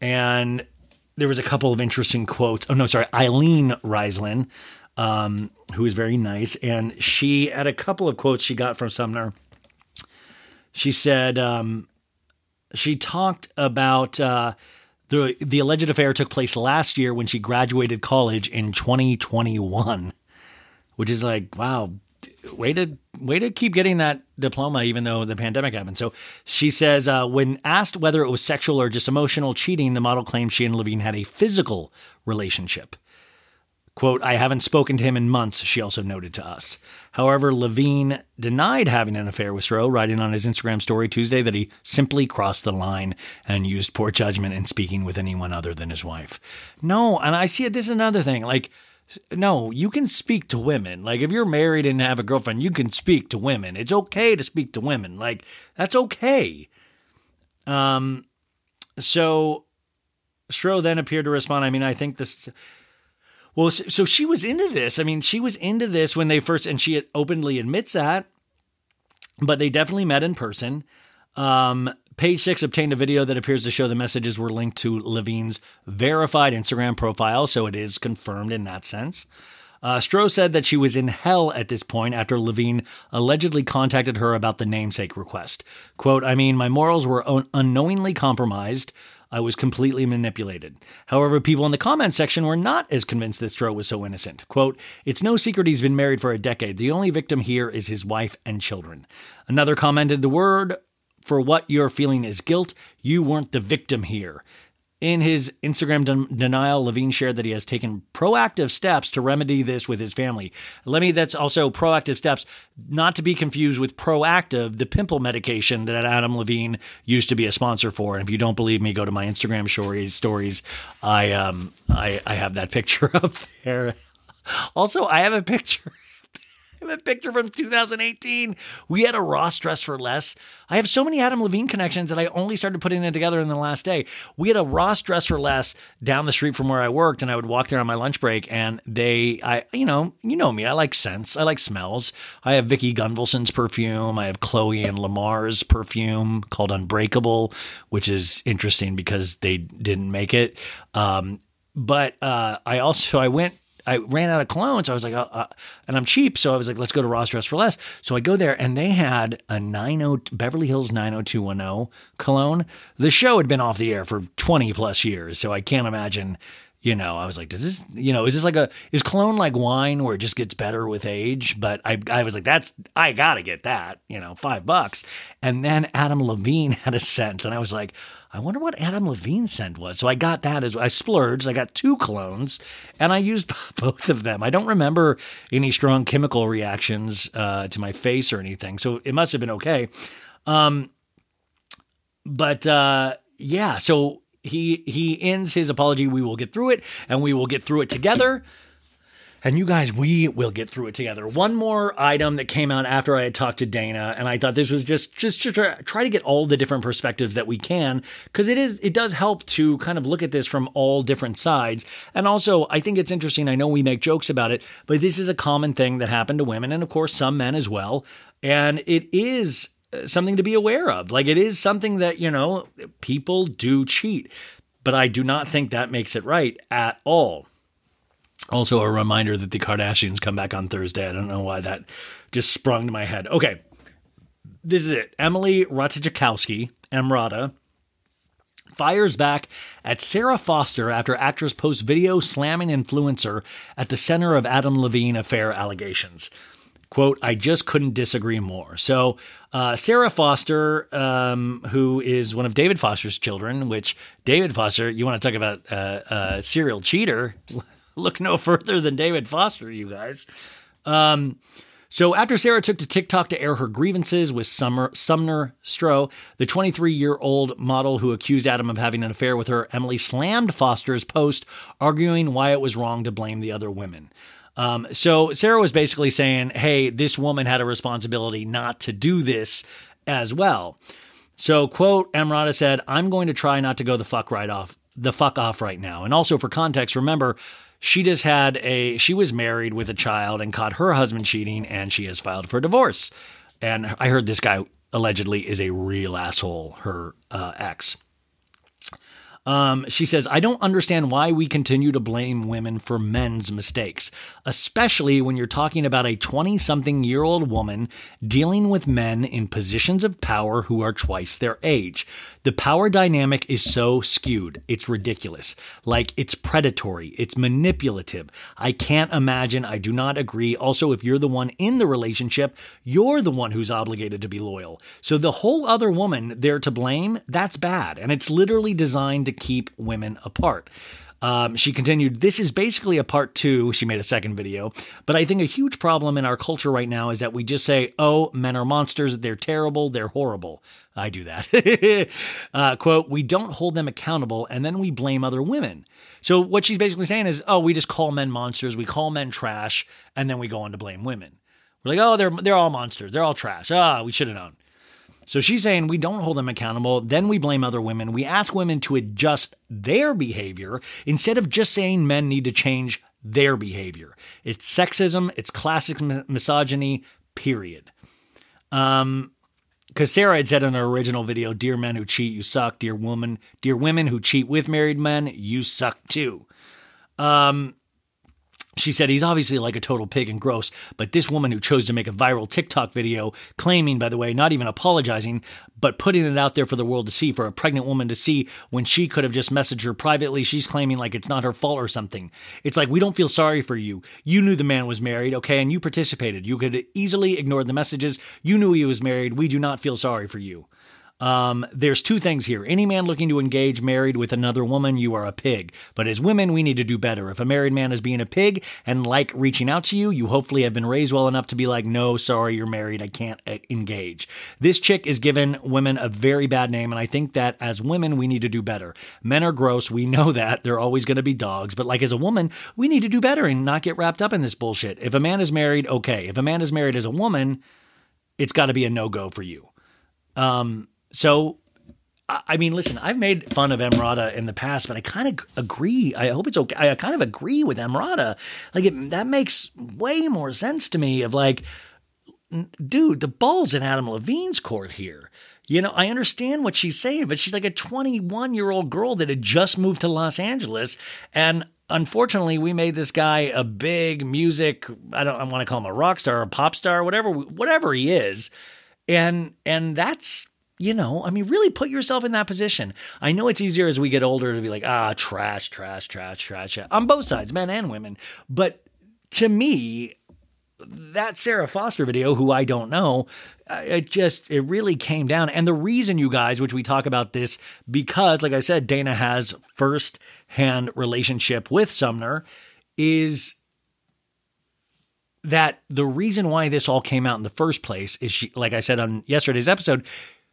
[SPEAKER 4] and there was a couple of interesting quotes. Oh, no, sorry, Eileen Reislin, um, who is very nice, and she had a couple of quotes she got from Sumner. She said, um, she talked about uh, the the alleged affair took place last year when she graduated college in twenty twenty-one, which is like, wow, way to way to keep getting that diploma even though the pandemic happened. So she says, uh, when asked whether it was sexual or just emotional cheating, the model claimed she and Levine had a physical relationship. Quote, I haven't spoken to him in months, she also noted to us. However, Levine denied having an affair with Stroh, writing on his Instagram story Tuesday that he simply crossed the line and used poor judgment in speaking with anyone other than his wife. No, and I see it, this is another thing, like, no, you can speak to women. Like, if you're married and have a girlfriend, you can speak to women. It's okay to speak to women. Like, that's okay. Um, so Stroh then appeared to respond, I mean, I think this... Well, so she was into this. I mean, she was into this when they first, and she openly admits that, but they definitely met in person. Um, Page Six obtained a video that appears to show the messages were linked to Levine's verified Instagram profile, so it is confirmed in that sense. Uh, Stroh said that she was in hell at this point after Levine allegedly contacted her about the namesake request. Quote, I mean, my morals were un- unknowingly compromised. I was completely manipulated. However, people in the comment section were not as convinced that Stroh was so innocent. Quote, it's no secret he's been married for a decade. The only victim here is his wife and children. Another commented, the word for what you're feeling is guilt. You weren't the victim here. In his Instagram den- denial, Levine shared that he has taken proactive steps to remedy this with his family. Let me, that's also proactive steps, not to be confused with Proactive, the pimple medication that Adam Levine used to be a sponsor for. And if you don't believe me, go to my Instagram stories. Stories. I um I I have that picture up there. Also, I have a picture. I have a picture from two thousand eighteen. We had a Ross Dress for Less. I have so many Adam Levine connections that I only started putting it together in the last day. We had a Ross Dress for Less down the street from where I worked, and I would walk there on my lunch break, and they, I, you know, you know me, I like scents, I like smells. I have Vicky Gunvalson's perfume. I have Chloe and Lamar's perfume called Unbreakable, which is interesting because they didn't make it. Um, but uh, I also, I went, I ran out of cologne, so I was like, uh, uh, and I'm cheap, so I was like, let's go to Ross Dress for Less. So I go there, and they had a ninety Beverly Hills nine oh two one oh cologne. The show had been off the air for twenty plus years, so I can't imagine, You know, I was like, does this, you know, is this like a, is cologne like wine where it just gets better with age? But I, I was like, that's, I got to get that, you know, five bucks. And then Adam Levine had a scent. And I was like, I wonder what Adam Levine's scent was. So I got that as I splurged. I got two colognes and I used both of them. I don't remember any strong chemical reactions uh, to my face or anything. So it must have been okay. Um, but uh, yeah, so He he ends his apology. We will get through it, and we will get through it together. And you guys, we will get through it together. One more item that came out after I had talked to Dana, and I thought this was just just to try, try to get all the different perspectives that we can, because it is it does help to kind of look at this from all different sides. And also, I think it's interesting. I know we make jokes about it, but this is a common thing that happened to women, and of course, some men as well. And it is something to be aware of. Like, it is something that, you know, people do cheat, but I do not think that makes it right at all. Also, a reminder that the Kardashians come back on Thursday. I don't know why that just sprung to my head. Okay, this is it. Emily Ratajkowski, Emrata, fires back at Sarah Foster after actress posts video slamming influencer at the center of Adam Levine affair allegations. Quote, I just couldn't disagree more. So uh, Sarah Foster, um, who is one of David Foster's children, which David Foster, you want to talk about uh, a serial cheater, look no further than David Foster, you guys. Um, so after Sarah took to TikTok to air her grievances with Summer, Sumner Stroh, the twenty-three-year-old model who accused Adam of having an affair with her, Emily slammed Foster's post, arguing why it was wrong to blame the other women. Um, so Sarah was basically saying, hey, this woman had a responsibility not to do this as well. So, quote, Emrata said, I'm going to try not to go the fuck right off, the fuck off right now. And also for context, remember, she just had a, she was married with a child and caught her husband cheating, and she has filed for divorce. And I heard this guy allegedly is a real asshole, her uh, ex. Um, she says, I don't understand why we continue to blame women for men's mistakes, especially when you're talking about a twenty-something-year-old woman dealing with men in positions of power who are twice their age. The power dynamic is so skewed. It's ridiculous. Like, it's predatory. It's manipulative. I can't imagine. I do not agree. Also, if you're the one in the relationship, you're the one who's obligated to be loyal. So the whole other woman there to blame, that's bad. And it's literally designed to keep women apart. Um, she continued, this is basically a part two. She made a second video, but I think a huge problem in our culture right now is that we just say, oh, men are monsters. They're terrible. They're horrible. I do that. uh, quote, we don't hold them accountable, and then we blame other women. So what she's basically saying is, oh, we just call men monsters. We call men trash, and then we go on to blame women. We're like, oh, they're, they're all monsters. They're all trash. Ah, we should have known. So she's saying we don't hold them accountable, then we blame other women. We ask women to adjust their behavior instead of just saying men need to change their behavior. It's sexism, it's classic misogyny, period. Um, because Sarah had said in her original video, dear men who cheat, you suck. Dear woman, dear women who cheat with married men, you suck too. Um, She said he's obviously like a total pig and gross, but this woman who chose to make a viral TikTok video, claiming, by the way, not even apologizing, but putting it out there for the world to see, for a pregnant woman to see when she could have just messaged her privately, she's claiming like it's not her fault or something. It's like, we don't feel sorry for you. You knew the man was married, okay, and you participated. You could easily ignore the messages. You knew he was married. We do not feel sorry for you. Um, there's two things here. Any man looking to engage married with another woman, you are a pig. But as women, we need to do better. If a married man is being a pig and like reaching out to you, you hopefully have been raised well enough to be like, no, sorry, you're married. I can't uh, engage. This chick is giving women a very bad name. And I think that as women, we need to do better. Men are gross. We know that. They're always going to be dogs. But like as a woman, we need to do better and not get wrapped up in this bullshit. If a man is married, okay. If a man is married as a woman, it's got to be a no-go for you. Um, So, I mean, listen, I've made fun of Emrata in the past, but I kind of agree. I hope it's okay. I kind of agree with Emrata. Like, it, that makes way more sense to me of like, dude, the ball's in Adam Levine's court here. You know, I understand what she's saying, but she's like a twenty-one-year-old girl that had just moved to Los Angeles. And unfortunately, we made this guy a big music, I don't I want to call him a rock star, a pop star, whatever, whatever he is. And, and that's, you know, I mean, really put yourself in that position. I know it's easier as we get older to be like, ah, trash, trash, trash, trash, on both sides, men and women. But to me, that Sarah Foster video, who I don't know, it just, it really came down. And the reason, you guys, which we talk about this, because like I said, Dana has first-hand relationship with Sumner, is that the reason why this all came out in the first place is she, like I said on yesterday's episode,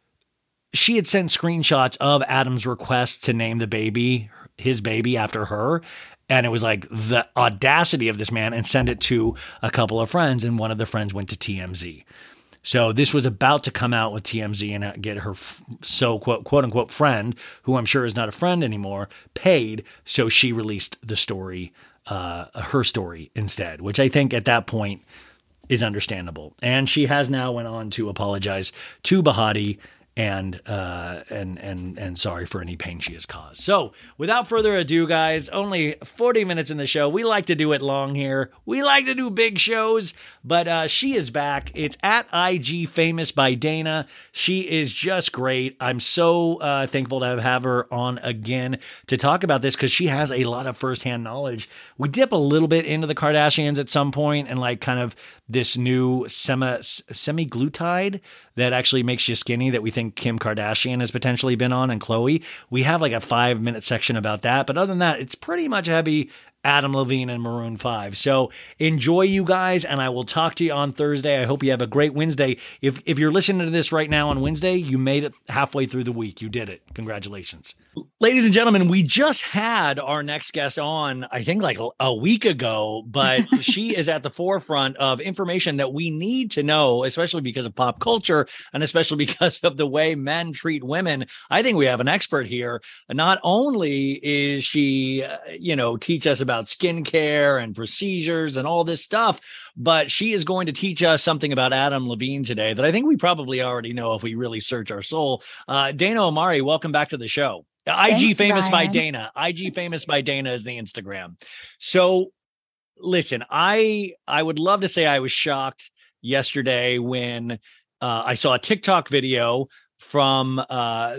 [SPEAKER 4] she had sent screenshots of Adam's request to name the baby, his baby, after her. And it was like the audacity of this man, and send it to a couple of friends. And one of the friends went to T M Z. So this was about to come out with T M Z and get her so quote, quote unquote friend, who I'm sure is not a friend anymore, paid. So she released the story, uh, her story instead, which I think at that point is understandable. And she has now went on to apologize to Bahati and uh, and and and sorry for any pain she has caused. So without further ado, guys, only forty minutes in the show. We like to do it long here. We like to do big shows, but uh, she is back. It's at I G Famous by Dana. She is just great. I'm so uh, thankful to have her on again to talk about this, because she has a lot of firsthand knowledge. We dip a little bit into the Kardashians at some point, and like kind of this new semi semi-glutide that actually makes you skinny that we think Kim Kardashian has potentially been on, and Khloe. We have like a five minute section about that. But other than that, it's pretty much heavy Adam Levine and Maroon five. So enjoy, you guys, and I will talk to you on Thursday. I hope you have a great Wednesday. If if you're listening to this right now on Wednesday, you made it halfway through the week. You did it. Congratulations. Ladies and gentlemen, we just had our next guest on, I think like a week ago, but she is at the forefront of information that we need to know, especially because of pop culture and especially because of the way men treat women. I think we have an expert here. Not only is she, uh, you know, teach us about skincare and procedures and all this stuff, but she is going to teach us something about Adam Levine today that I think we probably already know if we really search our soul. Uh, Dana Omari, welcome back to the show. Thanks, I G Famous Ryan. by Dana. I G Famous by Dana is the Instagram. So listen, I I would love to say I was shocked yesterday when uh, I saw a TikTok video from uh,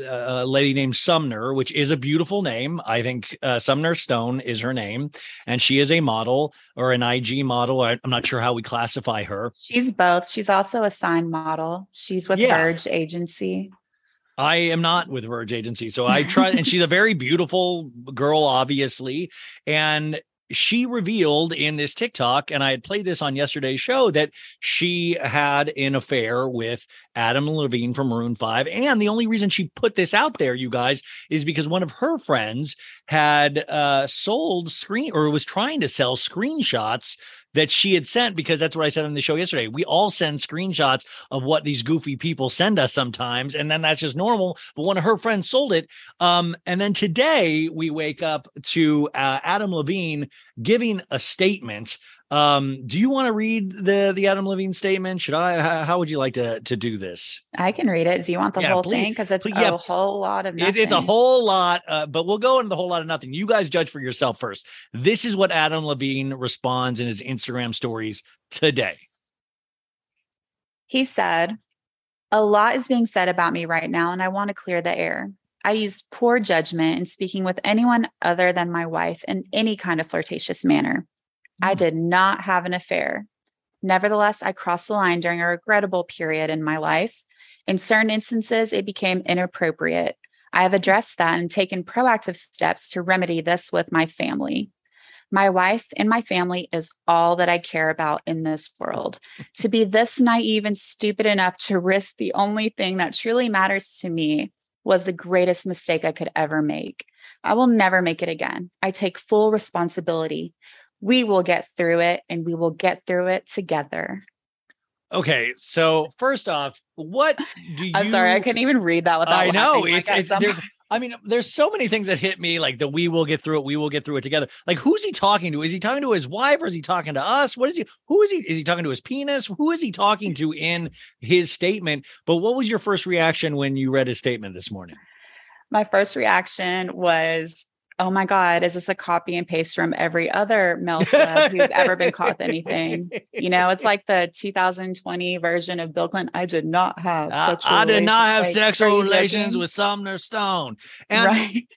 [SPEAKER 4] a lady named Sumner, which is a beautiful name. I think uh, Sumner Stone is her name, and she is a model or an I G model. I, I'm not sure how we classify her.
[SPEAKER 6] She's both. She's also a signed model. She's with yeah. Verge Agency.
[SPEAKER 4] I am not with Verge Agency. So I try, and she's a very beautiful girl, obviously. And she revealed in this TikTok, and I had played this on yesterday's show, that she had an affair with Adam Levine from Maroon five. And the only reason she put this out there, you guys, is because one of her friends had uh, sold screen or was trying to sell screenshots that she had sent, because that's what I said on the show yesterday. We all send screenshots of what these goofy people send us sometimes, and then that's just normal. But one of her friends sold it. Um, and then today we wake up to uh, Adam Levine giving a statement. Um, do you want to read the the Adam Levine statement? Should I? How, how would you like to to do this?
[SPEAKER 6] I can read it. Do you want the yeah, whole please, thing? Because it's please, a yeah. whole lot of nothing.
[SPEAKER 4] It, it's a whole lot, uh, but we'll go into the whole lot of nothing. You guys judge for yourself first. This is what Adam Levine responds in his Instagram stories today.
[SPEAKER 6] He said, "A lot is being said about me right now, and I want to clear the air. I used poor judgment in speaking with anyone other than my wife in any kind of flirtatious manner. I did not have an affair. Nevertheless, I crossed the line during a regrettable period in my life. In certain instances, it became inappropriate. I have addressed that and taken proactive steps to remedy this with my family. My wife and my family is all that I care about in this world. To be this naive and stupid enough to risk the only thing that truly matters to me was the greatest mistake I could ever make. I will never make it again. I take full responsibility. We will get through it, and we will get through it together."
[SPEAKER 4] Okay, so first off, what do you...
[SPEAKER 6] I'm sorry, I couldn't even read that without
[SPEAKER 4] I know.
[SPEAKER 6] Like
[SPEAKER 4] it's, it's, there's, I mean, there's so many things that hit me, like the "we will get through it, we will get through it together." Like, who's he talking to? Is he talking to his wife, or is he talking to us? What is he? Who is he? Is he talking to his penis? Who is he talking to in his statement? But what was your first reaction when you read his statement this morning?
[SPEAKER 6] My first reaction was, oh my God, is this a copy and paste from every other male celeb who's ever been caught with anything? You know, it's like the two thousand twenty version of Bill Clinton. I did not have
[SPEAKER 4] I,
[SPEAKER 6] sexual
[SPEAKER 4] I did not have
[SPEAKER 6] like,
[SPEAKER 4] sexual relations with Sumner Stone. And
[SPEAKER 6] right.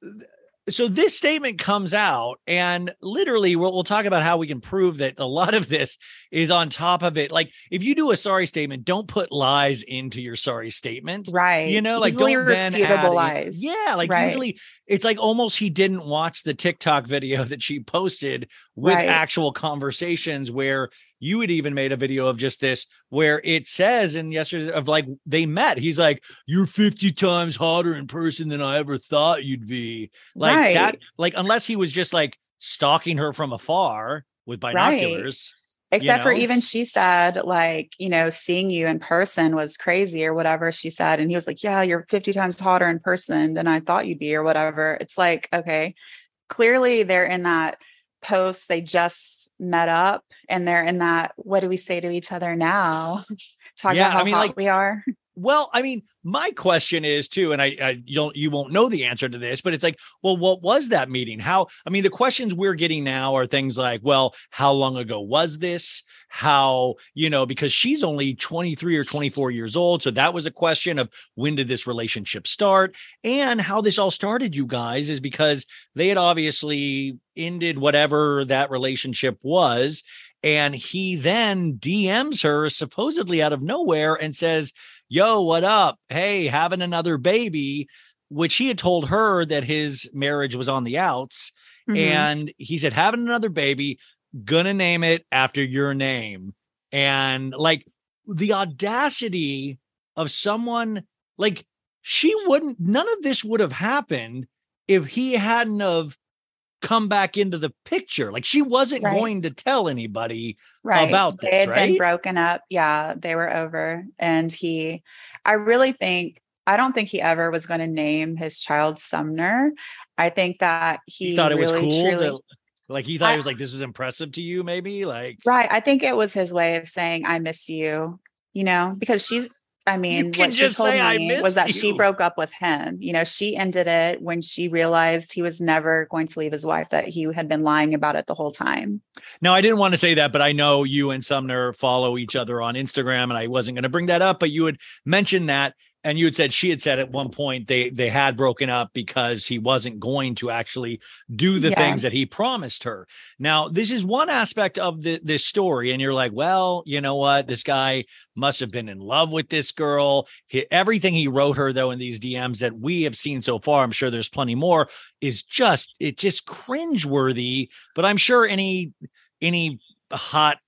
[SPEAKER 4] so this statement comes out, and literally we'll, we'll talk about how we can prove that a lot of this is on top of it. Like if you do a sorry statement, don't put lies into your sorry statement.
[SPEAKER 6] Right.
[SPEAKER 4] You know, like
[SPEAKER 6] Easily
[SPEAKER 4] don't then add
[SPEAKER 6] refutable
[SPEAKER 4] in-
[SPEAKER 6] lies.
[SPEAKER 4] Yeah. Like
[SPEAKER 6] Right.
[SPEAKER 4] usually it's like almost he didn't watch the TikTok video that she posted with
[SPEAKER 6] Right.
[SPEAKER 4] actual conversations where you had even made a video of just this, where it says in yesterday of like they met. He's like, you're fifty times hotter in person than I ever thought you'd be. Like
[SPEAKER 6] Right.
[SPEAKER 4] that, like unless he was just like stalking her from afar with binoculars.
[SPEAKER 6] Except
[SPEAKER 4] you
[SPEAKER 6] for
[SPEAKER 4] know?
[SPEAKER 6] even she said, like, you know, seeing you in person was crazy or whatever she said. And he was like, yeah, you're fifty times hotter in person than I thought you'd be or whatever. It's like, okay, clearly they're in that post. They just met up and they're in that, what do we say to each other now? Talk
[SPEAKER 4] Yeah,
[SPEAKER 6] about how
[SPEAKER 4] I mean,
[SPEAKER 6] hot
[SPEAKER 4] like-
[SPEAKER 6] we are.
[SPEAKER 4] Well, I mean, my question is too, and I, I you don't you won't know the answer to this, but it's like, well, what was that meeting? How? I mean, the questions we're getting now are things like, well, how long ago was this? How, you know, because she's only twenty-three or twenty-four years old, so that was a question of when did this relationship start, and how this all started. You guys is because they had obviously ended whatever that relationship was, and he then D Ms her supposedly out of nowhere and says, yo, what up? Hey, having another baby, which he had told her that his marriage was on the outs.
[SPEAKER 6] Mhm.
[SPEAKER 4] And he said, having another baby, gonna name it after your name. And like the audacity of someone, like she wouldn't, none of this would have happened if he hadn't have come back into the picture. Like she wasn't
[SPEAKER 6] Right.
[SPEAKER 4] going to tell anybody
[SPEAKER 6] right.
[SPEAKER 4] about
[SPEAKER 6] They
[SPEAKER 4] this,
[SPEAKER 6] had been
[SPEAKER 4] right?
[SPEAKER 6] broken up. Yeah, they were over. And he, I really think, I don't think he ever was going to name his child Sumner. I think that he,
[SPEAKER 4] He thought it
[SPEAKER 6] really,
[SPEAKER 4] was cool.
[SPEAKER 6] truly,
[SPEAKER 4] to, like he thought
[SPEAKER 6] I-
[SPEAKER 4] it was like, this is impressive to you, maybe like,
[SPEAKER 6] right. I think it was his way of saying, I miss you, you know, because she's, I mean,
[SPEAKER 4] can
[SPEAKER 6] what she
[SPEAKER 4] just
[SPEAKER 6] told
[SPEAKER 4] say, "I
[SPEAKER 6] me
[SPEAKER 4] miss
[SPEAKER 6] was that she
[SPEAKER 4] you."
[SPEAKER 6] broke up with him. You know, she ended it when she realized he was never going to leave his wife, that he had been lying about it the whole time.
[SPEAKER 4] now I didn't want to say that, but I know you and Sumner follow each other on Instagram, and I wasn't going to bring that up, but you had mentioned that. And you had said, she had said at one point they they had broken up because he wasn't going to actually do the
[SPEAKER 6] Yeah.
[SPEAKER 4] things that he promised her. Now, this is one aspect of the, this story. And you're like, well, you know what? This guy must have been in love with this girl. He, everything he wrote her, though, in these D Ms that we have seen so far, I'm sure there's plenty more, is just, it just cringeworthy. But I'm sure any, any hot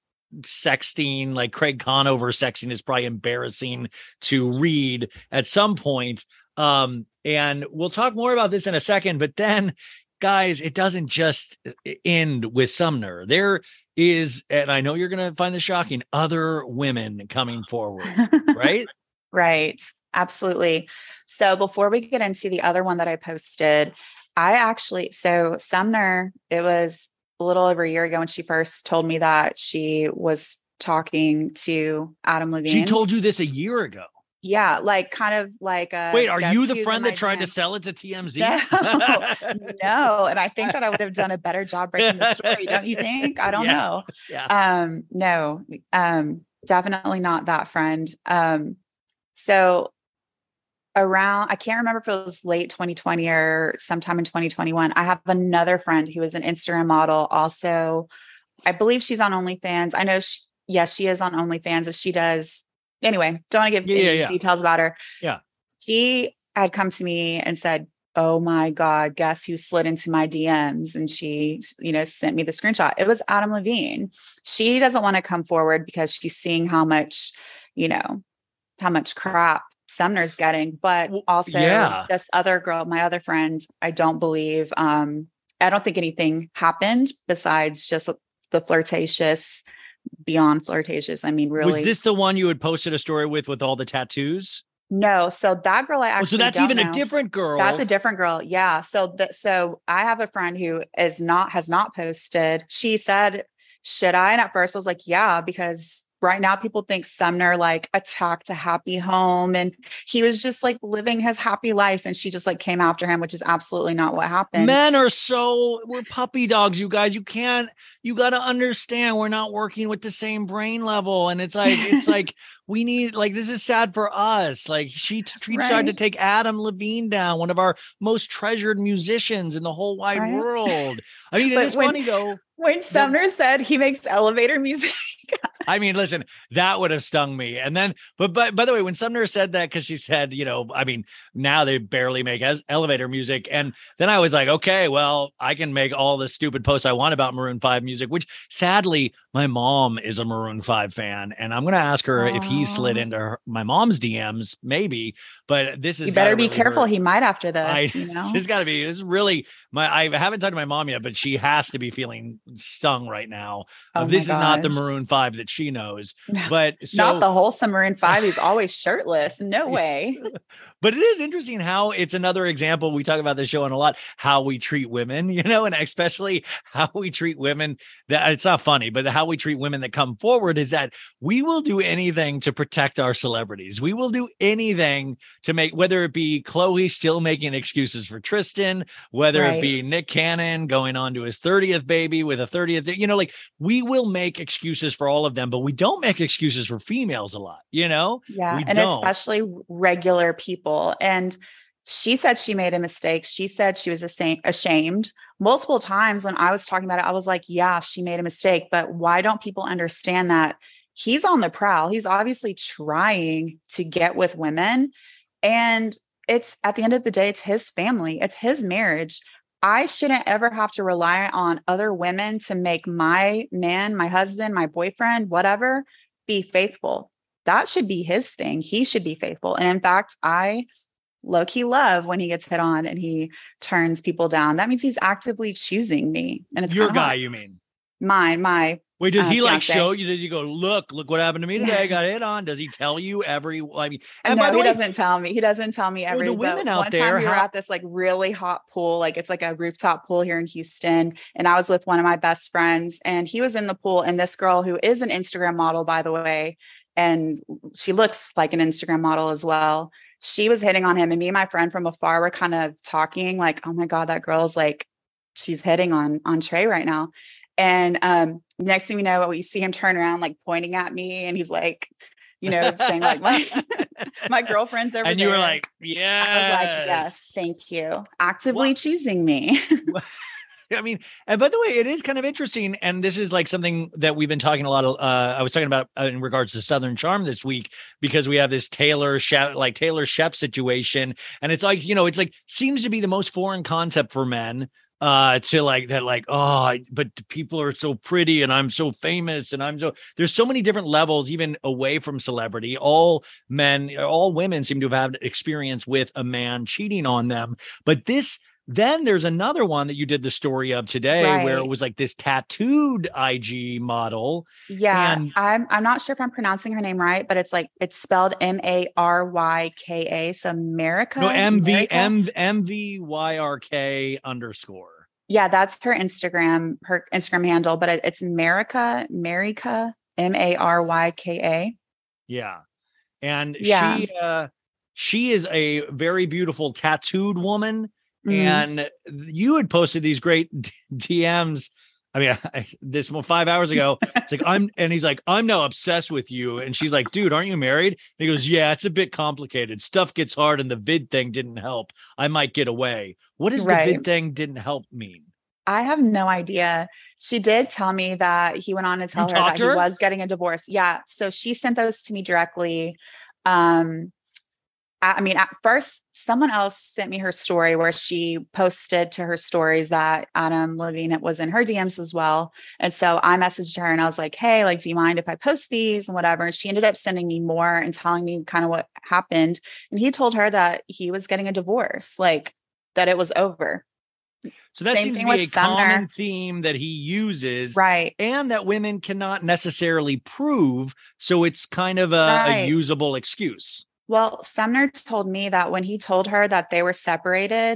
[SPEAKER 4] sexting like Craig Conover sexting is probably embarrassing to read at some point. Um, and we'll talk more about this in a second, but then guys, it doesn't just end with Sumner. There is, and I know you're going to find this shocking, other women coming forward, right?
[SPEAKER 6] Right. Absolutely. So before we get into the other one that I posted, I actually, so Sumner, it was a little over a year ago when she first told me that she was talking to Adam Levine.
[SPEAKER 4] She told you this a year ago.
[SPEAKER 6] Yeah, like kind of like a
[SPEAKER 4] Wait, are
[SPEAKER 6] guess
[SPEAKER 4] you the
[SPEAKER 6] who's
[SPEAKER 4] friend
[SPEAKER 6] in
[SPEAKER 4] that
[SPEAKER 6] my
[SPEAKER 4] tried to
[SPEAKER 6] D M?
[SPEAKER 4] sell it to T M Z?
[SPEAKER 6] No, no. And I think that I would have done a better job breaking the story. Don't you think? I don't
[SPEAKER 4] Yeah.
[SPEAKER 6] know.
[SPEAKER 4] Yeah.
[SPEAKER 6] Um, no, um, definitely not that friend. Um, so around, I can't remember if it was late twenty twenty or sometime in twenty twenty-one, I have another friend who is an Instagram model. Also, I believe she's on OnlyFans. I know, she, yes, she is on OnlyFans. If she does, anyway, don't want to give
[SPEAKER 4] Yeah,
[SPEAKER 6] any
[SPEAKER 4] yeah, yeah.
[SPEAKER 6] details about her.
[SPEAKER 4] Yeah.
[SPEAKER 6] She had come to me and said, oh my God, guess who slid into my D Ms? And she, you know, sent me the screenshot. It was Adam Levine. She doesn't want to come forward because she's seeing how much, you know, how much crap Sumner's getting, but
[SPEAKER 4] Well,
[SPEAKER 6] also
[SPEAKER 4] yeah.
[SPEAKER 6] this other girl, my other friend, I don't believe, um, I don't think anything happened besides just the flirtatious, beyond flirtatious. I mean, really.
[SPEAKER 4] Was this the one you had posted a story with, with all the tattoos?
[SPEAKER 6] No. So that girl, I actually,
[SPEAKER 4] Oh, so that's
[SPEAKER 6] don't
[SPEAKER 4] even
[SPEAKER 6] know.
[SPEAKER 4] a different girl.
[SPEAKER 6] That's a different girl. Yeah. So that, so I have a friend who is not, has not posted. She said, should I? And at first I was like, yeah, because right now people think Sumner like attacked a happy home and he was just like living his happy life and she just like came after him, which is absolutely not what happened.
[SPEAKER 4] Men are so, we're puppy dogs, you guys. You can't, you got to understand we're not working with the same brain level. And it's like, it's like, we need, like, this is sad for us. Like she, t- she
[SPEAKER 6] Right.
[SPEAKER 4] tried to take Adam Levine down, one of our most treasured musicians in the whole wide
[SPEAKER 6] Right.
[SPEAKER 4] world. I mean,
[SPEAKER 6] But
[SPEAKER 4] it is
[SPEAKER 6] when-
[SPEAKER 4] funny though.
[SPEAKER 6] When Sumner said he makes elevator music,
[SPEAKER 4] I mean, listen, that would have stung me. And then, but, but by the way, when Sumner said that, because she said, you know, I mean, now they barely make as elevator music. And then I was like, okay, well, I can make all the stupid posts I want about Maroon five music, which sadly, my mom is a Maroon five fan. And I'm going to ask her if he slid
[SPEAKER 6] Aw.
[SPEAKER 4] into her, my mom's D Ms, maybe. But this is,
[SPEAKER 6] you better be careful. He might after this,
[SPEAKER 4] I,
[SPEAKER 6] you know?
[SPEAKER 4] She's got to be, this is really my, I haven't talked to my mom yet, but she has to be feeling stung right now.
[SPEAKER 6] Oh
[SPEAKER 4] Uh,
[SPEAKER 6] my
[SPEAKER 4] this is not the
[SPEAKER 6] gosh.
[SPEAKER 4] Maroon five that she knows,
[SPEAKER 6] No,
[SPEAKER 4] but so,
[SPEAKER 6] Not the wholesome Maroon five. He's always shirtless. No way.
[SPEAKER 4] but it is interesting how it's another example. We talk about this show on a lot, how we treat women, you know, and especially how we treat women that it's not funny, but how we treat women that come forward is that we will do anything to protect our celebrities. We will do anything to make, whether it be Chloe still making excuses for Tristan, whether
[SPEAKER 6] Right.
[SPEAKER 4] it be Nick Cannon going on to his thirtieth baby with a thirtieth, you know, like we will make excuses for all of them, but we don't make excuses for females a lot, you know?
[SPEAKER 6] Yeah.
[SPEAKER 4] We
[SPEAKER 6] And
[SPEAKER 4] don't.
[SPEAKER 6] especially regular people. And she said she made a mistake. She said she was asa- ashamed multiple times when I was talking about it. I was like, yeah, she made a mistake, but why don't people understand that he's on the prowl? He's obviously trying to get with women. And it's at the end of the day, it's his family, it's his marriage. I shouldn't ever have to rely on other women to make my man, my husband, my boyfriend, whatever, be faithful. That should be his thing. He should be faithful. And in fact, I low-key love when he gets hit on and he turns people down. That means he's actively choosing me. And it's
[SPEAKER 4] Your
[SPEAKER 6] kinda
[SPEAKER 4] guy,
[SPEAKER 6] hard.
[SPEAKER 4] you mean?
[SPEAKER 6] Mine, my
[SPEAKER 4] Wait, does
[SPEAKER 6] uh,
[SPEAKER 4] he like
[SPEAKER 6] fiance.
[SPEAKER 4] show you? Does he go, look, look what happened to me today? I got hit on. Does he tell you every, I mean, and
[SPEAKER 6] no,
[SPEAKER 4] by the
[SPEAKER 6] he
[SPEAKER 4] way,
[SPEAKER 6] doesn't tell me. He doesn't tell me
[SPEAKER 4] Well,
[SPEAKER 6] every.
[SPEAKER 4] the
[SPEAKER 6] but
[SPEAKER 4] women out
[SPEAKER 6] one
[SPEAKER 4] there,
[SPEAKER 6] time we were
[SPEAKER 4] how-
[SPEAKER 6] at this like really hot pool, like it's like a rooftop pool here in Houston, and I was with one of my best friends, and he was in the pool, and this girl who is an Instagram model, by the way, and she looks like an Instagram model as well. She was hitting on him, and me and my friend from afar were kind of talking, like, "Oh my god, that girl's like, she's hitting on on Trey right now." And um, next thing we know, we see him turn around, like pointing at me, and he's like, you know, saying like, my my girlfriend's over
[SPEAKER 4] and you were
[SPEAKER 6] there.
[SPEAKER 4] like, yeah.
[SPEAKER 6] I was like, yes, thank you. Actively choosing me.
[SPEAKER 4] I mean, and by the way, it is kind of interesting. And this is like something that we've been talking a lot of, uh, I was talking about uh, in regards to Southern Charm this week, because we have this Taylor Shep, like Taylor Shep situation. And it's like, you know, it's like, seems to be the most foreign concept for men uh to like that, like, oh, but people are so pretty and I'm so famous and I'm so, there's so many different levels, even away from celebrity. All men, all women seem to have had experience with a man cheating on them. But this, then there's another one that you did the story of today, where it
[SPEAKER 6] Right.
[SPEAKER 4] was like this tattooed I G model.
[SPEAKER 6] Yeah,
[SPEAKER 4] And-
[SPEAKER 6] I'm I'm not sure if I'm pronouncing her name right, but it's like it's spelled M A R Y K A. So America.
[SPEAKER 4] No, M V
[SPEAKER 6] America?
[SPEAKER 4] M M V Y R K underscore.
[SPEAKER 6] Yeah, that's her Instagram, her Instagram handle, but it, it's America, Marica, M A R Y K A.
[SPEAKER 4] Yeah. And
[SPEAKER 6] Yeah.
[SPEAKER 4] she uh she is a very beautiful tattooed woman.
[SPEAKER 6] Mm.
[SPEAKER 4] And you had posted these great D Ms. I mean, I, this one five hours ago, it's like, I'm, and he's like, I'm now obsessed with you. And she's like, dude, aren't you married? And he goes, yeah, it's a bit complicated. Stuff gets hard and the vid thing didn't help. I might get away. What does the
[SPEAKER 6] Right.
[SPEAKER 4] vid thing didn't help mean?
[SPEAKER 6] I have no idea. She did tell me that he went on to tell her
[SPEAKER 4] talked
[SPEAKER 6] that
[SPEAKER 4] to
[SPEAKER 6] he
[SPEAKER 4] her?
[SPEAKER 6] was getting a divorce. Yeah. So she sent those to me directly. Um, I I mean, at first, someone else sent me her story where she posted to her stories that Adam Levine was in her D Ms as well. And so I messaged her and I was like, hey, like, do you mind if I post these and whatever? And she ended up sending me more and telling me kind of what happened. And he told her that he was getting a divorce, like that it was over.
[SPEAKER 4] So that
[SPEAKER 6] Same
[SPEAKER 4] seems to
[SPEAKER 6] thing
[SPEAKER 4] be a
[SPEAKER 6] with Sumner.
[SPEAKER 4] common theme that he uses.
[SPEAKER 6] Right.
[SPEAKER 4] And that women cannot necessarily prove. So it's kind of a, a
[SPEAKER 6] Right.
[SPEAKER 4] usable excuse.
[SPEAKER 6] Well, Sumner told me that when he told her that they were separated,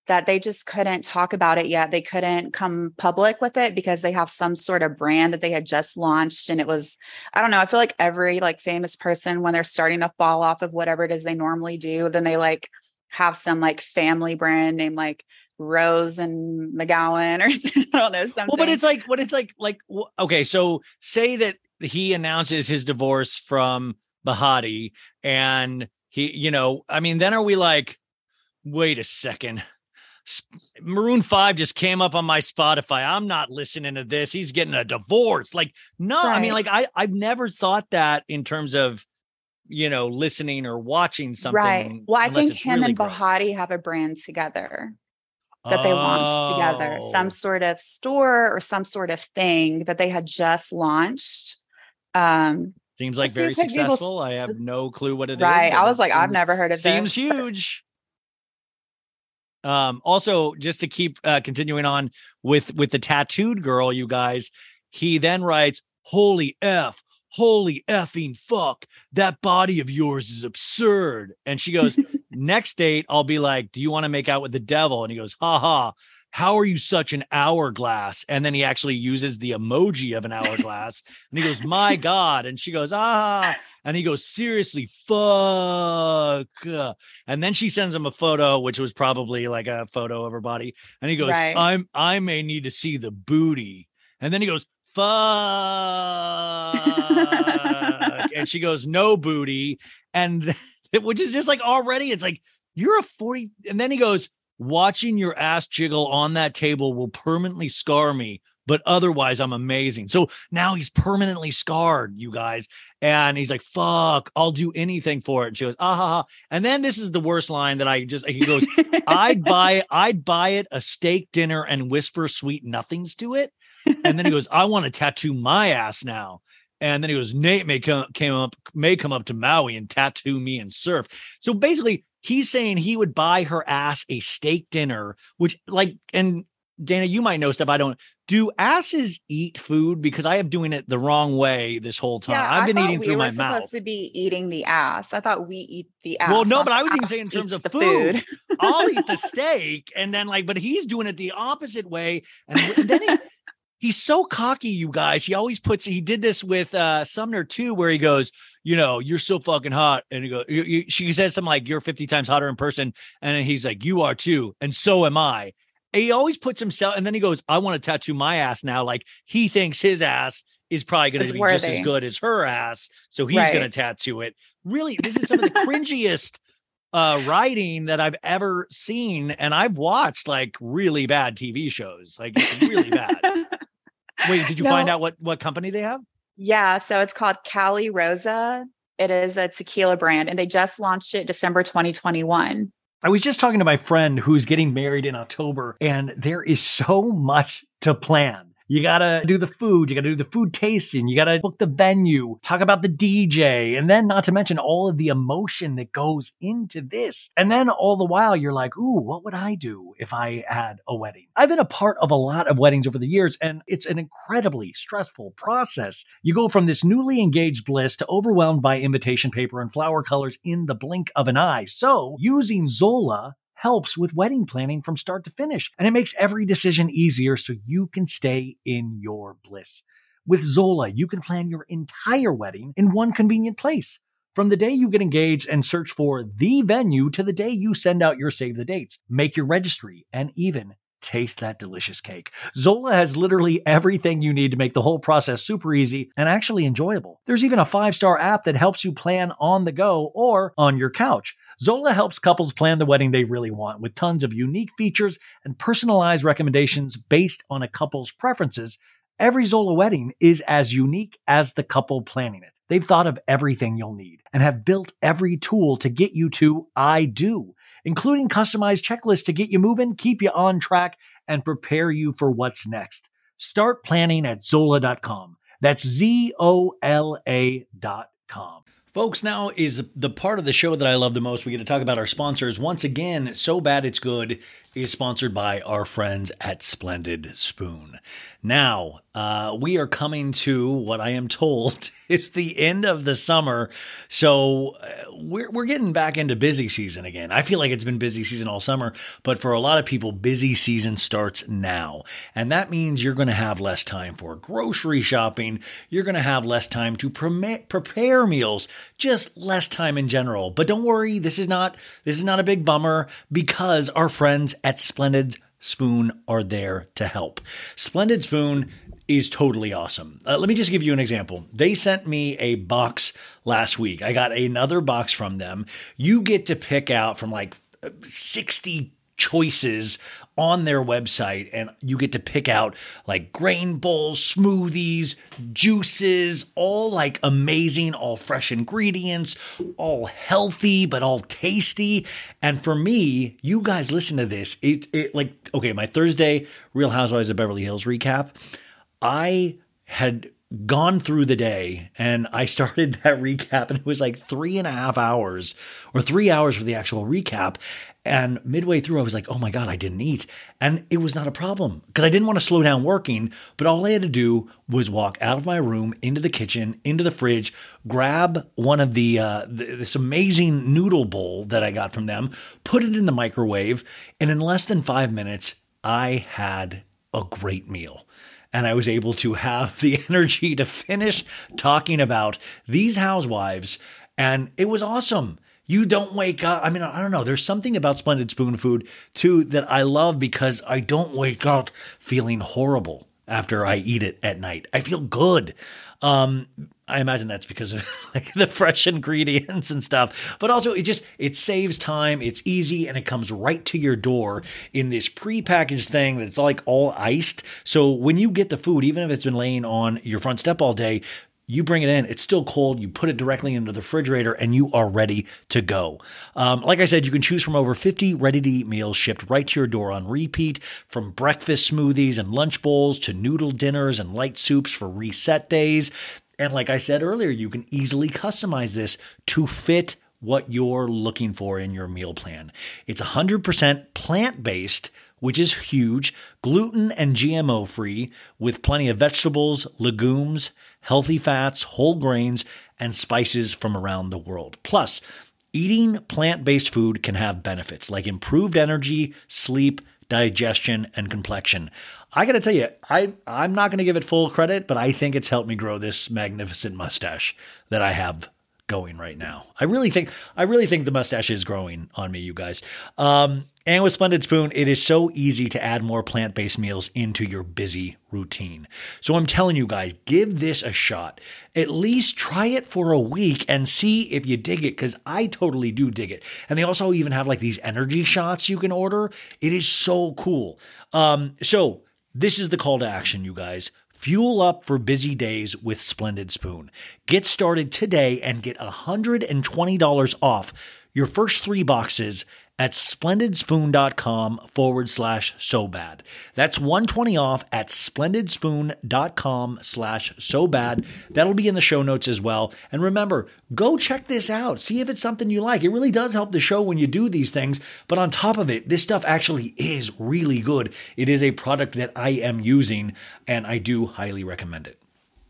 [SPEAKER 6] that they just couldn't talk about it yet. They couldn't come public with it because they have some sort of brand that they had just launched. And it was, I don't know, I feel like every like famous person, when they're starting to fall off of whatever it is they normally do, then they like have some like family brand name like Rose and McGowan or I don't know, something.
[SPEAKER 4] Well, but it's like, what it's like, like, okay, so say that he announces his divorce from Behati and he, you know, I mean, then are we like, wait a second, Maroon five just came up on my Spotify. I'm not listening to this. He's getting a divorce. Like, no, right. I mean, like, I, I've never thought that in terms of, you know, listening or watching something.
[SPEAKER 6] Right. Well, I think him
[SPEAKER 4] really
[SPEAKER 6] and
[SPEAKER 4] gross.
[SPEAKER 6] Behati have a brand together that they launched together, some sort of store or some sort of thing that they had just launched. Um,
[SPEAKER 4] Seems like very successful. People... I have no clue what it
[SPEAKER 6] right.
[SPEAKER 4] is.
[SPEAKER 6] Right. I was like,
[SPEAKER 4] seems,
[SPEAKER 6] I've never heard of
[SPEAKER 4] seems
[SPEAKER 6] this.
[SPEAKER 4] Seems huge. Um, also, just to keep uh, continuing on with, with the tattooed girl, you guys, he then writes, holy F, holy effing fuck, that body of yours is absurd. And she goes, next date, I'll be like, do you want to make out with the devil? And he goes, ha ha, how are you such an hourglass? And then he actually uses the emoji of an hourglass. And he goes, my God. And she goes, ah. And he goes, seriously, fuck. And then she sends him a photo, which was probably like a photo of her body. And he goes, right. I'm, I may need to see the booty. And then he goes, fuck. And she goes, no booty. And which is just like already, it's like, you're a forty. And then he goes, watching your ass jiggle on that table will permanently scar me, but otherwise I'm amazing. So now he's permanently scarred, you guys. And he's like, fuck, I'll do anything for it. And she goes, ah, ha, ha. And then this is the worst line that I just, he goes, I'd buy, I'd buy it a steak dinner and whisper sweet nothings to it. And then he goes, I want to tattoo my ass now. And then he goes, Nate may come, came up, may come up to Maui and tattoo me and surf. So basically, he's saying he would buy her ass a steak dinner, which like, and Dana, you might know stuff I don't. Do asses eat food? Because I am doing it the wrong way this whole time.
[SPEAKER 6] Yeah,
[SPEAKER 4] I've been eating
[SPEAKER 6] we
[SPEAKER 4] through my
[SPEAKER 6] mouth.
[SPEAKER 4] We
[SPEAKER 6] were supposed to be eating the ass. I thought we eat the ass.
[SPEAKER 4] Well, no, but I was even saying in terms of
[SPEAKER 6] the
[SPEAKER 4] food.
[SPEAKER 6] food.
[SPEAKER 4] I'll eat the steak. And then like, but he's doing it the opposite way. And then he, he's so cocky, you guys. He always puts, he did this with uh, Sumner too, where he goes, you know, you're so fucking hot. And he goes, you, you, she said something like, you're fifty times hotter in person. And then he's like, you are too. And so am I. And he always puts himself, and then he goes, I want to tattoo my ass now. Like he thinks his ass is probably going to be worthy. Just as good as her ass. So he's right. going to tattoo it. Really, this is some of the cringiest uh, writing that I've ever seen. And I've watched like really bad T V shows. Like it's really bad. Wait, did you no. find out what, what company they have?
[SPEAKER 6] Yeah. So it's called Cali Rosa. It is a tequila brand and they just launched it December twenty twenty-one.
[SPEAKER 4] I was just talking to my friend who's getting married in October and there is so much to plan. You got to do the food. You got to do the food tasting. You got to book the venue, talk about the D J, and then not to mention all of the emotion that goes into this. And then all the while you're like, ooh, what would I do if I had a wedding? I've been a part of a lot of weddings over the years, and it's an incredibly stressful process. You go from this newly engaged bliss to overwhelmed by invitation paper and flower colors in the blink of an eye. So using Zola helps with wedding planning from start to finish, and it makes every decision easier so you can stay in your bliss. With Zola, you can plan your entire wedding in one convenient place. From the day you get engaged and search for the venue to the day you send out your save the dates, make your registry, and even taste that delicious cake. Zola has literally everything you need to make the whole process super easy and actually enjoyable. There's even a five-star app that helps you plan on the go or on your couch. Zola helps couples plan the wedding they really want with tons of unique features and personalized recommendations based on a couple's preferences. Every Zola wedding is as unique as the couple planning it. They've thought of everything you'll need and have built every tool to get you to I do, including customized checklists to get you moving, keep you on track, and prepare you for what's next. Start planning at Zola dot com. That's Z O L A dot com. Folks, now is the part of the show that I love the most. We get to talk about our sponsors. Once again, So Bad It's Good is sponsored by our friends at Splendid Spoon. Now, uh, we are coming to what I am told is the end of the summer, so uh, we're we're getting back into busy season again. I feel like it's been busy season all summer, but for a lot of people, busy season starts now, and that means you're going to have less time for grocery shopping. You're going to have less time to pre- prepare meals, just less time in general. But don't worry, this is not this is not a big bummer because our friends at Splendid Spoon are there to help. Splendid Spoon is totally awesome. Uh, let me just give you an example. They sent me a box last week. I got another box from them. You get to pick out from like sixty choices on their website, and you get to pick out like grain bowls, smoothies, juices, all like amazing, all fresh ingredients, all healthy, but all tasty. And for me, you guys listen to this. It, it like, okay, my Thursday Real Housewives of Beverly Hills recap, I had gone through the day and I started that recap and it was like three and a half hours or three hours for the actual recap. And midway through, I was like, oh my God, I didn't eat. And it was not a problem because I didn't want to slow down working. But all I had to do was walk out of my room, into the kitchen, into the fridge, grab one of the, uh, th- this amazing noodle bowl that I got from them, put it in the microwave. And in less than five minutes, I had a great meal. And I was able to have the energy to finish talking about these housewives. And it was awesome. You don't wake up. I mean, I don't know. There's something about Splendid Spoon food, too, that I love because I don't wake up feeling horrible after I eat it at night. I feel good. Um, I imagine that's because of like the fresh ingredients and stuff, but also it just, it saves time. It's easy and it comes right to your door in this prepackaged thing that's like all iced. So when you get the food, even if it's been laying on your front step all day, you bring it in, it's still cold, you put it directly into the refrigerator, and you are ready to go. Um, like I said, you can choose from over fifty ready-to-eat meals shipped right to your door on repeat, from breakfast smoothies and lunch bowls to noodle dinners and light soups for reset days. And like I said earlier, you can easily customize this to fit what you're looking for in your meal plan. It's one hundred percent plant-based, which is huge, gluten and G M O-free, with plenty of vegetables, legumes, healthy fats, whole grains, and spices from around the world. Plus, eating plant-based food can have benefits like improved energy, sleep, digestion, and complexion. I got to tell you, I, I'm not going to give it full credit, but I think it's helped me grow this magnificent mustache that I have going right now. I really think, I really think the mustache is growing on me, you guys. Um, and with Splendid Spoon, it is so easy to add more plant-based meals into your busy routine. So I'm telling you guys, give this a shot. At least try it for a week and see if you dig it, because I totally do dig it. And they also even have like these energy shots you can order. It is so cool. Um, so this is the call to action, you guys. Fuel up for busy days with Splendid Spoon. Get started today and get one hundred twenty dollars off your first three boxes at splendidspoon.com forward slash so bad. That's one hundred twenty off at splendidspoon.com slash so bad. That'll be in the show notes as well. And remember, go check this out. See if it's something you like. It really does help the show when you do these things. But on top of it, this stuff actually is really good. It is a product that I am using, and I do highly recommend it.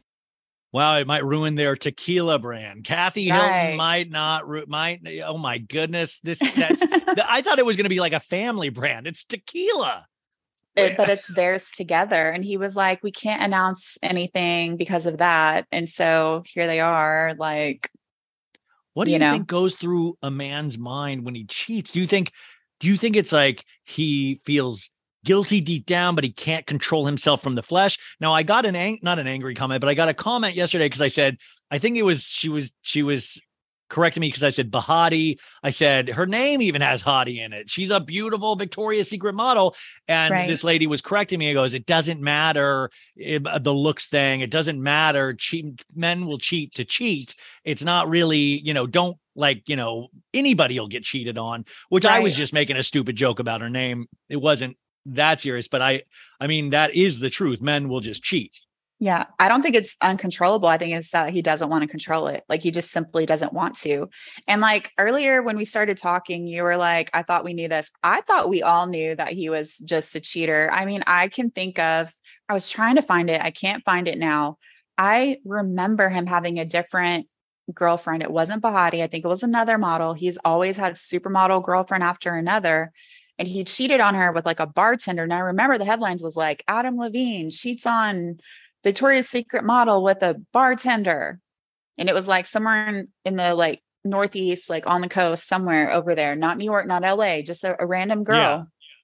[SPEAKER 4] Wow, it might ruin their tequila brand. Kathy
[SPEAKER 6] Right.
[SPEAKER 4] Hilton might not, ru- might. Oh my goodness, this. That's. I thought it was going to be like a family brand. It's tequila.
[SPEAKER 6] It- but it's theirs together. And he was like, we can't announce anything because of that. And so here they are, like,
[SPEAKER 4] What do
[SPEAKER 6] you
[SPEAKER 4] you
[SPEAKER 6] know.
[SPEAKER 4] think goes through a man's mind when he cheats? Do you think? Do you think it's like he feels guilty deep down, but he can't control himself from the flesh? Now, I got an ang- not an angry comment, but I got a comment yesterday because I said, I think it was she was she was correcting me because I said Bahati. I said her name even has Hottie in it. She's a beautiful Victoria's Secret model, and
[SPEAKER 6] Right.
[SPEAKER 4] this lady was correcting me. It goes, it doesn't matter eh, the looks thing. It doesn't matter. Cheat men will cheat to cheat. It's not really, you know, don't like, you know, anybody will get cheated on. Which I was
[SPEAKER 6] Right.
[SPEAKER 4] just making a stupid joke about her name. It wasn't that serious, but I, I mean, that is the truth. Men will just cheat.
[SPEAKER 6] Yeah. I don't think it's uncontrollable. I think it's that he doesn't want to control it. Like he just simply doesn't want to. And like earlier when we started talking, you were like, I thought we knew this. I thought we all knew that he was just a cheater. I mean, I can think of, I was trying to find it. I can't find it now. I remember him having a different girlfriend. It wasn't Bahati. I think it was another model. He's always had supermodel girlfriend after another. And he cheated on her with like a bartender. And I remember the headlines was like, Adam Levine cheats on Victoria's Secret model with a bartender. And it was like somewhere in, in the like Northeast, like on the coast, somewhere over there, not New York, not L A, just a, a random girl. Yeah.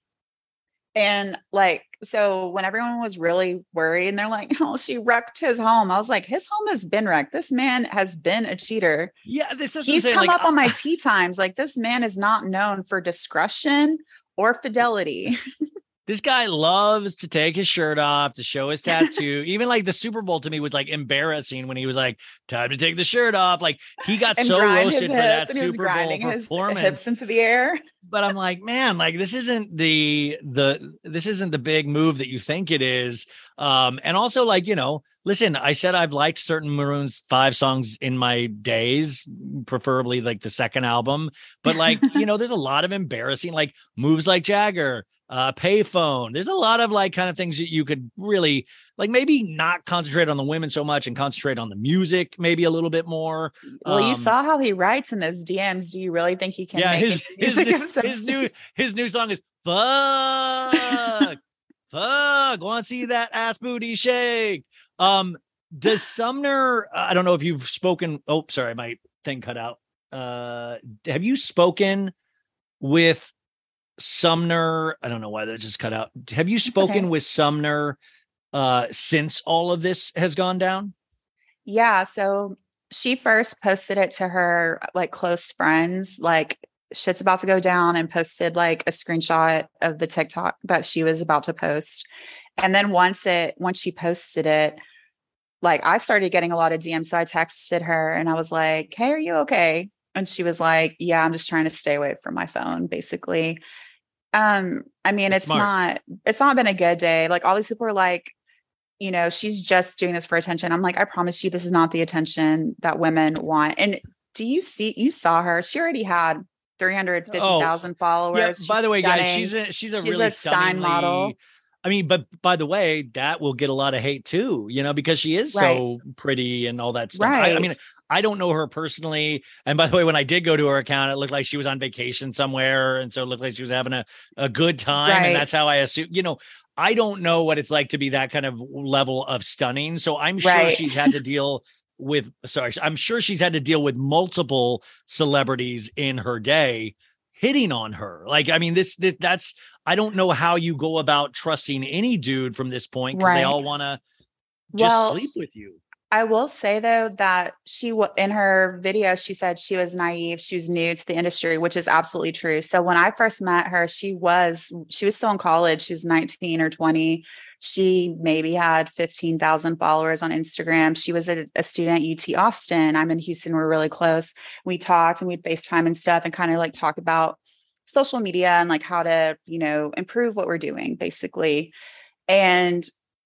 [SPEAKER 6] And like, so when everyone was really worried and they're like, oh, she wrecked his home. I was like, his home has been wrecked. This man has been a cheater.
[SPEAKER 4] Yeah. This is
[SPEAKER 6] He's come like, up uh, on my tea times. Like this man is not known for discretion or fidelity.
[SPEAKER 4] This guy loves to take his shirt off to show his tattoo. Even like the Super Bowl to me was like embarrassing when he was like, time to take the shirt off. Like he got
[SPEAKER 6] and
[SPEAKER 4] so roasted for that
[SPEAKER 6] and he was
[SPEAKER 4] Super Bowl
[SPEAKER 6] his
[SPEAKER 4] performance.
[SPEAKER 6] Hips into the air.
[SPEAKER 4] But I'm like, man, like this isn't the, the, this isn't the big move that you think it is. Um, and also like, you know, listen, I said I've liked certain Maroon's five songs in my days, preferably like the second album. But like, you know, there's a lot of embarrassing, like Moves Like Jagger, uh, Payphone. There's a lot of like kind of things that you could really like maybe not concentrate on the women so much and concentrate on the music maybe a little bit more.
[SPEAKER 6] Well,
[SPEAKER 4] um,
[SPEAKER 6] you saw how he writes in those D Ms. Do you really think he can
[SPEAKER 4] yeah,
[SPEAKER 6] make
[SPEAKER 4] his, his, his, his new his new song is fuck. Fuck, want to see that ass booty shake. Um, does Sumner, I don't know if you've spoken. Oh, sorry, my thing cut out. Uh, have you spoken with Sumner? I don't know why that just cut out. Have you spoken okay. with Sumner uh, since all of this has gone down?
[SPEAKER 6] Yeah. So she first posted it to her like close friends, like shit's about to go down, and posted like a screenshot of the TikTok that she was about to post. And then once it, once she posted it, like I started getting a lot of D Ms. So I texted her and I was like, hey, are you okay? And she was like, yeah, I'm just trying to stay away from my phone, basically. Um, I mean, That's it's smart. not, it's not been a good day. Like all these people are like, you know, she's just doing this for attention. I'm like, I promise you, this is not the attention that women want. And do you see, you saw her, she already had three hundred fifty thousand oh, followers.
[SPEAKER 4] Yeah, by the way, stunning. guys, she's a, she's a
[SPEAKER 6] she's
[SPEAKER 4] really
[SPEAKER 6] a sign model.
[SPEAKER 4] I mean, but by the way, that will get a lot of hate too, you know, because she is right. so pretty and all that stuff.
[SPEAKER 6] Right.
[SPEAKER 4] I, I mean, I don't know her personally. And by the way, when I did go to her account, it looked like she was on vacation somewhere. And so it looked like she was having a, a good time. Right. And that's how I assume, you know, I don't know what it's like to be that kind of level of stunning. So I'm sure
[SPEAKER 6] right.
[SPEAKER 4] she's had to deal with, sorry, I'm sure she's had to deal with multiple celebrities in her day hitting on her. Like, I mean, this, this that's, I don't know how you go about trusting any dude from this point because right. they all want to just
[SPEAKER 6] well,
[SPEAKER 4] sleep with you.
[SPEAKER 6] I will say though, that she, in her video, she said she was naive. She was new to the industry, which is absolutely true. So when I first met her, she was, she was still in college. She was nineteen or twenty. She maybe had fifteen thousand followers on Instagram. She was a, a student at U T Austin. I'm in Houston. We're really close. We talked and we'd FaceTime and stuff and kind of like talk about social media and like how to, you know, improve what we're doing basically. And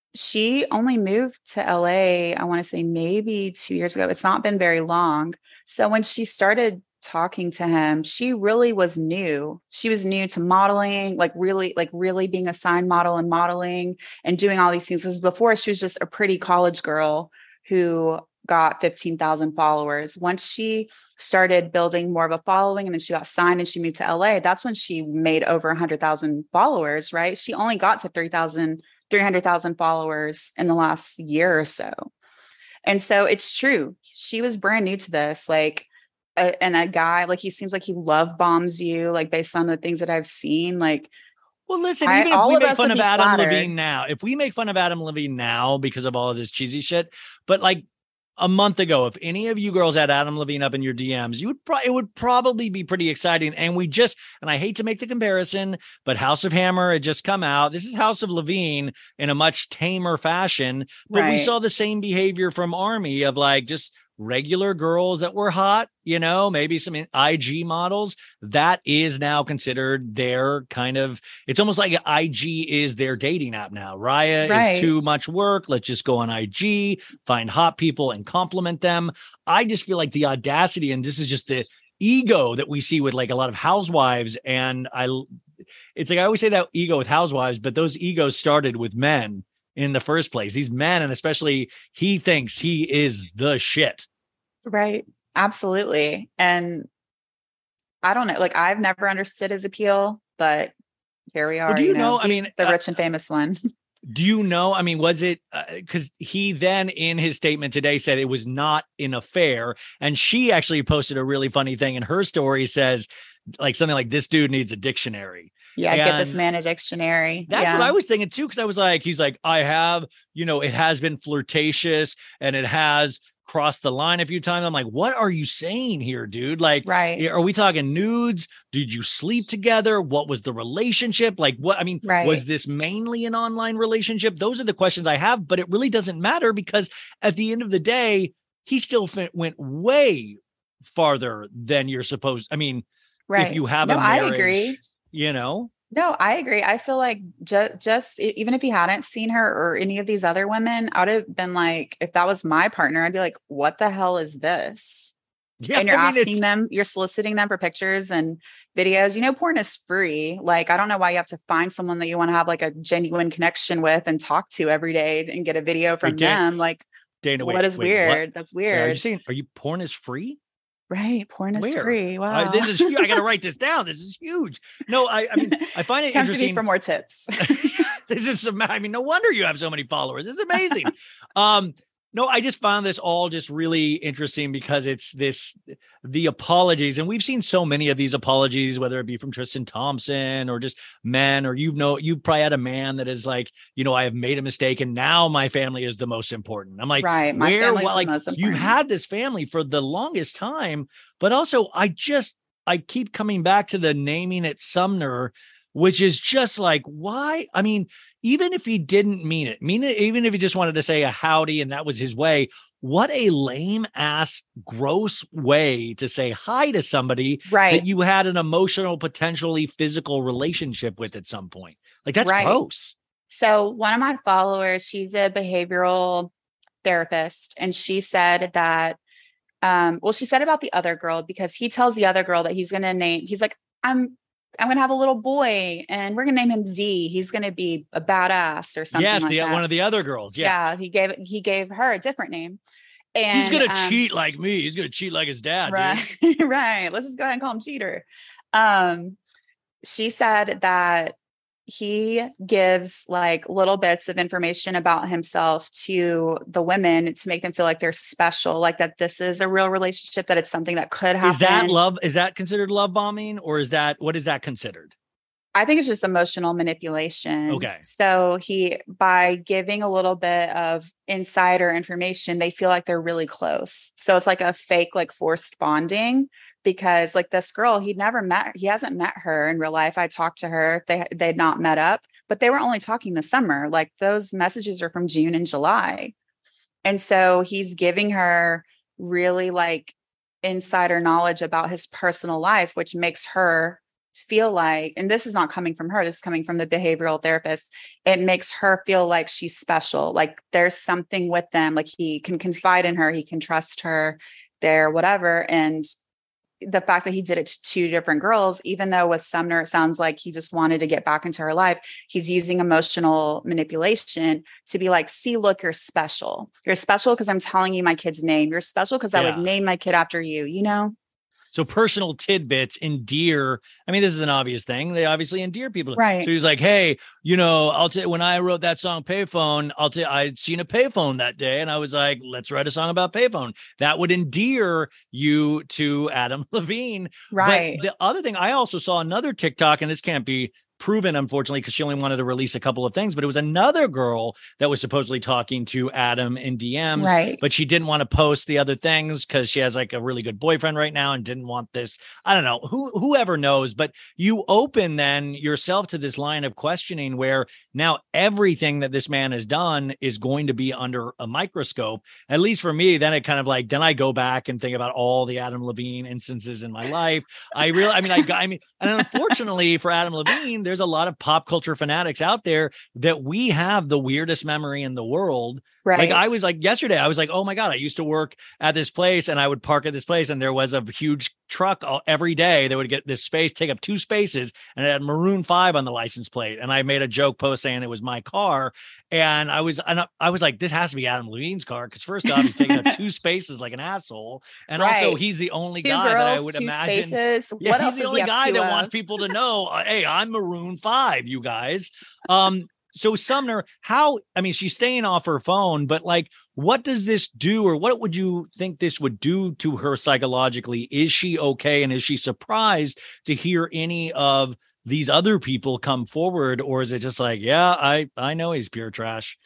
[SPEAKER 6] she only moved to L A, I want to say maybe two years ago. It's not been very long. So when she started talking to him, she really was new. She was new to modeling, like really, like really being a sign model and modeling and doing all these things. Because before she was just a pretty college girl who got fifteen thousand followers. Once she started building more of a following and then she got signed and she moved to L A, that's when she made over one hundred thousand followers, right? She only got to three hundred thousand followers in the last year or so. And so it's true. She was brand new to this, like, a, and a guy, like, he seems like he love bombs you, like, based on the things that I've seen, like,
[SPEAKER 4] well, listen,
[SPEAKER 6] I,
[SPEAKER 4] even if we make fun of Adam
[SPEAKER 6] flattered.
[SPEAKER 4] Levine now, if we make fun of Adam Levine now because of all of this cheesy shit, but like a month ago, if any of you girls had Adam Levine up in your D Ms, you would pro- it would probably be pretty exciting. And we just, and I hate to make the comparison, but House of Hammer had just come out. This is House of Levine in a much tamer fashion, but right. we saw the same behavior from Army of like just regular girls that were hot, you know, maybe some I G models, that is now considered their kind of, it's almost like I G is their dating app now. Raya
[SPEAKER 6] Right.
[SPEAKER 4] is too much work. Let's just go on I G, find hot people and compliment them. I just feel like the audacity, and this is just the ego that we see with like a lot of housewives. And I, it's like, I always say that ego with housewives, but those egos started with men in the first place. These men, and especially he thinks he is the shit.
[SPEAKER 6] Right. Absolutely. And I don't know, like I've never understood his appeal, but here we are.
[SPEAKER 4] Well, do you,
[SPEAKER 6] you
[SPEAKER 4] know, I
[SPEAKER 6] he's
[SPEAKER 4] mean,
[SPEAKER 6] the
[SPEAKER 4] uh,
[SPEAKER 6] rich and famous one.
[SPEAKER 4] Do you know, I mean, was it, because uh, he then in his statement today said it was not an affair. And she actually posted a really funny thing in her story, says like something like, this dude needs a dictionary.
[SPEAKER 6] Yeah,
[SPEAKER 4] And
[SPEAKER 6] get this man a dictionary.
[SPEAKER 4] That's
[SPEAKER 6] yeah.
[SPEAKER 4] what I was thinking too, because I was like, he's like, I have, you know, it has been flirtatious and it has crossed the line a few times. I'm like, what are you saying here, dude? Like,
[SPEAKER 6] Right.
[SPEAKER 4] are we talking nudes? Did you sleep together? What was the relationship? Like, what, I mean,
[SPEAKER 6] Right.
[SPEAKER 4] was this mainly an online relationship? Those are the questions I have, but it really doesn't matter because at the end of the day, he still f- went way farther than you're supposed. I mean,
[SPEAKER 6] Right.
[SPEAKER 4] if you have
[SPEAKER 6] no,
[SPEAKER 4] a marriage,
[SPEAKER 6] I agree.
[SPEAKER 4] you know?
[SPEAKER 6] No, I agree. I feel like just, just e- even if he hadn't seen her or any of these other women, I would have been like, if that was my partner, I'd be like, what the hell is this?
[SPEAKER 4] Yeah,
[SPEAKER 6] And you're
[SPEAKER 4] I mean,
[SPEAKER 6] asking
[SPEAKER 4] it's-
[SPEAKER 6] them, you're soliciting them for pictures and videos. You know, porn is free. Like, I don't know why you have to find someone that you want to have like a genuine connection with and talk to every day and get a video from
[SPEAKER 4] Dan-
[SPEAKER 6] them. Like,
[SPEAKER 4] Dana, wait,
[SPEAKER 6] what is
[SPEAKER 4] wait,
[SPEAKER 6] weird? That's
[SPEAKER 4] Yeah, are you
[SPEAKER 6] weird.
[SPEAKER 4] saying, are you porn is free?
[SPEAKER 6] Right. Porn is
[SPEAKER 4] Where?
[SPEAKER 6] free. Wow.
[SPEAKER 4] I, this is huge. I got to write this down. This is huge. No, I, I mean, I find it
[SPEAKER 6] Come to me
[SPEAKER 4] interesting.
[SPEAKER 6] for more tips.
[SPEAKER 4] This is some, I mean, no wonder you have so many followers. This is amazing. um, no, I just found this all just really interesting because it's this, the apologies. And we've seen so many of these apologies, whether it be from Tristan Thompson or just men, or, you know, you've probably had a man that is like, you know, I have made a mistake and now my family is the most important. I'm like,
[SPEAKER 6] Right. My
[SPEAKER 4] where,
[SPEAKER 6] family's
[SPEAKER 4] what,
[SPEAKER 6] the
[SPEAKER 4] like
[SPEAKER 6] most
[SPEAKER 4] you've
[SPEAKER 6] important.
[SPEAKER 4] had this family for the longest time, but also I just, I keep coming back to the naming it Sumner, which is just like, why? I mean, even if he didn't mean it, mean it, even if he just wanted to say a howdy and that was his way, what a lame ass, gross way to say hi to somebody
[SPEAKER 6] Right.
[SPEAKER 4] that you had an emotional, potentially physical relationship with at some point. Like, that's
[SPEAKER 6] Right.
[SPEAKER 4] gross.
[SPEAKER 6] So one of my followers, she's a behavioral therapist, and she said that, um, well, she said about the other girl, because he tells the other girl that he's going to name, he's like, I'm, I'm going to have a little boy and we're going to name him Z. He's going to be a badass or something
[SPEAKER 4] Yes,
[SPEAKER 6] like
[SPEAKER 4] the
[SPEAKER 6] that.
[SPEAKER 4] one of the other girls. Yeah.
[SPEAKER 6] Yeah. He gave, he gave her a different name. And
[SPEAKER 4] He's going to
[SPEAKER 6] um,
[SPEAKER 4] cheat like me. He's going to cheat like his dad.
[SPEAKER 6] Right.
[SPEAKER 4] Dude.
[SPEAKER 6] Right. Let's just go ahead and call him cheater. Um, she said that he gives like little bits of information about himself to the women to make them feel like they're special, like that this is a real relationship, that it's something that could happen.
[SPEAKER 4] Is that love? Is that considered love bombing, or is that, what is that considered?
[SPEAKER 6] I think it's just emotional manipulation.
[SPEAKER 4] Okay.
[SPEAKER 6] So he, by giving a little bit of insider information, they feel like they're really close. So it's like a fake, like forced bonding, because like this girl, he'd never met, he hasn't met her in real life. I talked to her, they, they'd not met up, but they were only talking this summer. Like those messages are from June and July. And so he's giving her really like insider knowledge about his personal life, which makes her feel like, and this is not coming from her, this is coming from the behavioral therapist, it makes her feel like she's special, like there's something with them, like he can confide in her, he can trust her, there, whatever. And the fact that he did it to two different girls, even though with Sumner, it sounds like he just wanted to get back into her life, he's using emotional manipulation to be like, see, look, you're special. You're special because I'm telling you my kid's name. You're special because I
[SPEAKER 4] Yeah.
[SPEAKER 6] would name my kid after you, you know?
[SPEAKER 4] So personal tidbits endear. I mean, this is an obvious thing. They obviously endear people.
[SPEAKER 6] Right.
[SPEAKER 4] So he's like, hey, you know, I'll tell you, when I wrote that song Payphone, I'll tell you, I'd seen a payphone that day. And I was like, let's write a song about payphone. That would endear you to Adam Levine.
[SPEAKER 6] Right.
[SPEAKER 4] But the other thing, I also saw another TikTok, and this can't be proven, unfortunately, because she only wanted to release a couple of things, but it was another girl that was supposedly talking to Adam in D Ms,
[SPEAKER 6] Right.
[SPEAKER 4] but she didn't want to post the other things because she has like a really good boyfriend right now and didn't want this. I don't know, who whoever knows, but you open then yourself to this line of questioning where now everything that this man has done is going to be under a microscope. At least for me, then it kind of like, then I go back and think about all the Adam Levine instances in my life. I really, I mean, I got, I mean, and unfortunately for Adam Levine, there's a lot of pop culture fanatics out there that we have the weirdest memory in the world.
[SPEAKER 6] Right.
[SPEAKER 4] Like I was like yesterday, I was like, oh my God, I used to work at this place and I would park at this place and there was a huge truck all, every day that would get this space, take up two spaces, and it had Maroon five on the license plate. And I made a joke post saying it was my car. And I was, and I was like, this has to be Adam Levine's car. Cause first off, he's taking up two spaces like an asshole. And
[SPEAKER 6] Right.
[SPEAKER 4] also he's the only
[SPEAKER 6] Two
[SPEAKER 4] guy
[SPEAKER 6] girls,
[SPEAKER 4] that I would
[SPEAKER 6] two
[SPEAKER 4] imagine.
[SPEAKER 6] spaces.
[SPEAKER 4] Yeah,
[SPEAKER 6] What
[SPEAKER 4] he's
[SPEAKER 6] else
[SPEAKER 4] the
[SPEAKER 6] is
[SPEAKER 4] only
[SPEAKER 6] he up
[SPEAKER 4] guy
[SPEAKER 6] to,
[SPEAKER 4] that
[SPEAKER 6] uh,
[SPEAKER 4] wants people to know, uh, hey, I'm Maroon five, you guys. Um, So Sumner, how, I mean, she's staying off her phone, but like, what does this do, or what would you think this would do to her psychologically? Is she okay? And is she surprised to hear any of these other people come forward? Or is it just like, yeah, I, I know he's pure trash.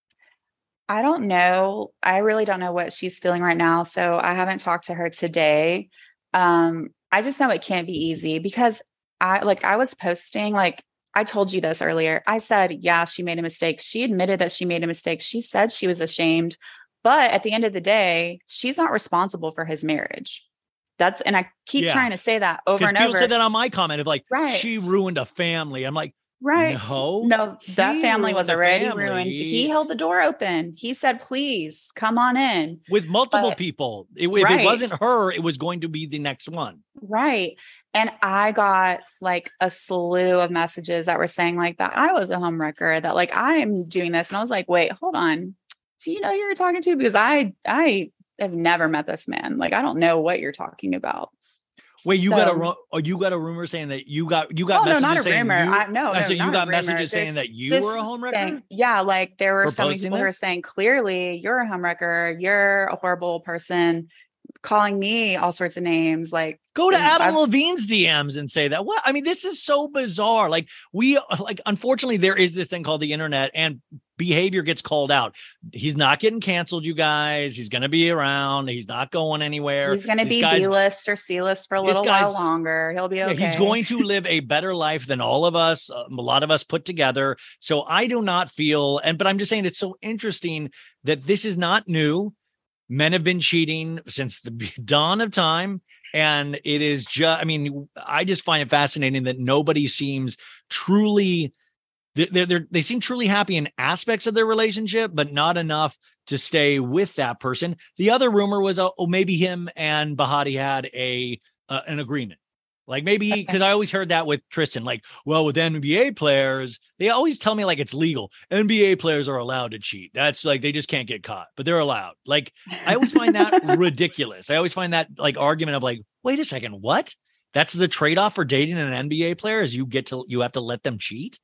[SPEAKER 6] I don't know. I really don't know what she's feeling right now. So I haven't talked to her today. Um, I just know it can't be easy because I like I was posting, like I told you this earlier. I said, yeah, she made a mistake. She admitted that she made a mistake. She said she was ashamed. But at the end of the day, she's not responsible for his marriage. That's, and I keep
[SPEAKER 4] Yeah.
[SPEAKER 6] trying to say that over
[SPEAKER 4] Because
[SPEAKER 6] and
[SPEAKER 4] people
[SPEAKER 6] over.
[SPEAKER 4] said that on my comment of like,
[SPEAKER 6] Right.
[SPEAKER 4] she ruined a family. I'm like,
[SPEAKER 6] Right.
[SPEAKER 4] no,
[SPEAKER 6] No, that
[SPEAKER 4] he
[SPEAKER 6] family was
[SPEAKER 4] ruined the
[SPEAKER 6] already
[SPEAKER 4] family.
[SPEAKER 6] ruined. He held the door open. He said, please come on in.
[SPEAKER 4] with multiple
[SPEAKER 6] But-
[SPEAKER 4] people. If, if
[SPEAKER 6] Right.
[SPEAKER 4] it wasn't her, it was going to be the next one.
[SPEAKER 6] Right. And I got like a slew of messages that were saying like that I was a homewrecker, that like I'm doing this. And I was like, wait, hold on. Do you know who you're talking to? Because I I have never met this man. Like, I don't know what you're talking about.
[SPEAKER 4] Wait, you got a
[SPEAKER 6] So-
[SPEAKER 4] ru- or you got a rumor saying that you got you got
[SPEAKER 6] Oh, no,
[SPEAKER 4] messages
[SPEAKER 6] not a
[SPEAKER 4] saying
[SPEAKER 6] rumor.
[SPEAKER 4] you,
[SPEAKER 6] I, no,
[SPEAKER 4] I
[SPEAKER 6] no,
[SPEAKER 4] said you
[SPEAKER 6] not
[SPEAKER 4] got
[SPEAKER 6] a rumor.
[SPEAKER 4] messages saying
[SPEAKER 6] Just-
[SPEAKER 4] that you
[SPEAKER 6] just
[SPEAKER 4] were a homewrecker
[SPEAKER 6] saying- yeah, like there were
[SPEAKER 4] For
[SPEAKER 6] so many
[SPEAKER 4] posting
[SPEAKER 6] people who were
[SPEAKER 4] this?
[SPEAKER 6] saying clearly you're a homewrecker, you're a horrible person, calling me all sorts of names. Like,
[SPEAKER 4] Go to
[SPEAKER 6] and
[SPEAKER 4] Adam
[SPEAKER 6] I've-
[SPEAKER 4] Levine's D Ms and say that. What? I mean, this is so bizarre. Like we like, unfortunately, there is this thing called the internet, and behavior gets called out. He's not getting canceled, you guys. He's going to be around. He's not going anywhere.
[SPEAKER 6] he's going to
[SPEAKER 4] This
[SPEAKER 6] be
[SPEAKER 4] guy's-
[SPEAKER 6] B-list or C-list for a
[SPEAKER 4] this
[SPEAKER 6] little while
[SPEAKER 4] guy's-
[SPEAKER 6] longer. He'll be
[SPEAKER 4] Yeah,
[SPEAKER 6] okay.
[SPEAKER 4] he's going to live a better life than all of us, uh, a lot of us put together. So I do not feel, and but I'm just saying it's so interesting that this is not new. Men have been cheating since the dawn of time. And it is just, I mean, I just find it fascinating that nobody seems truly, they're, they're, they seem truly happy in aspects of their relationship, but not enough to stay with that person. The other rumor was, oh, maybe him and Bahati had a uh, an agreement. Like maybe, because I always heard that with Tristan, like, well, with N B A players, they always tell me like it's legal. N B A players are allowed to cheat. That's like, they just can't get caught, but they're allowed. Like, I always find that ridiculous. I always find that like argument of like, wait a second, what? That's the trade-off for dating an N B A player is you get to, you have to let them cheat.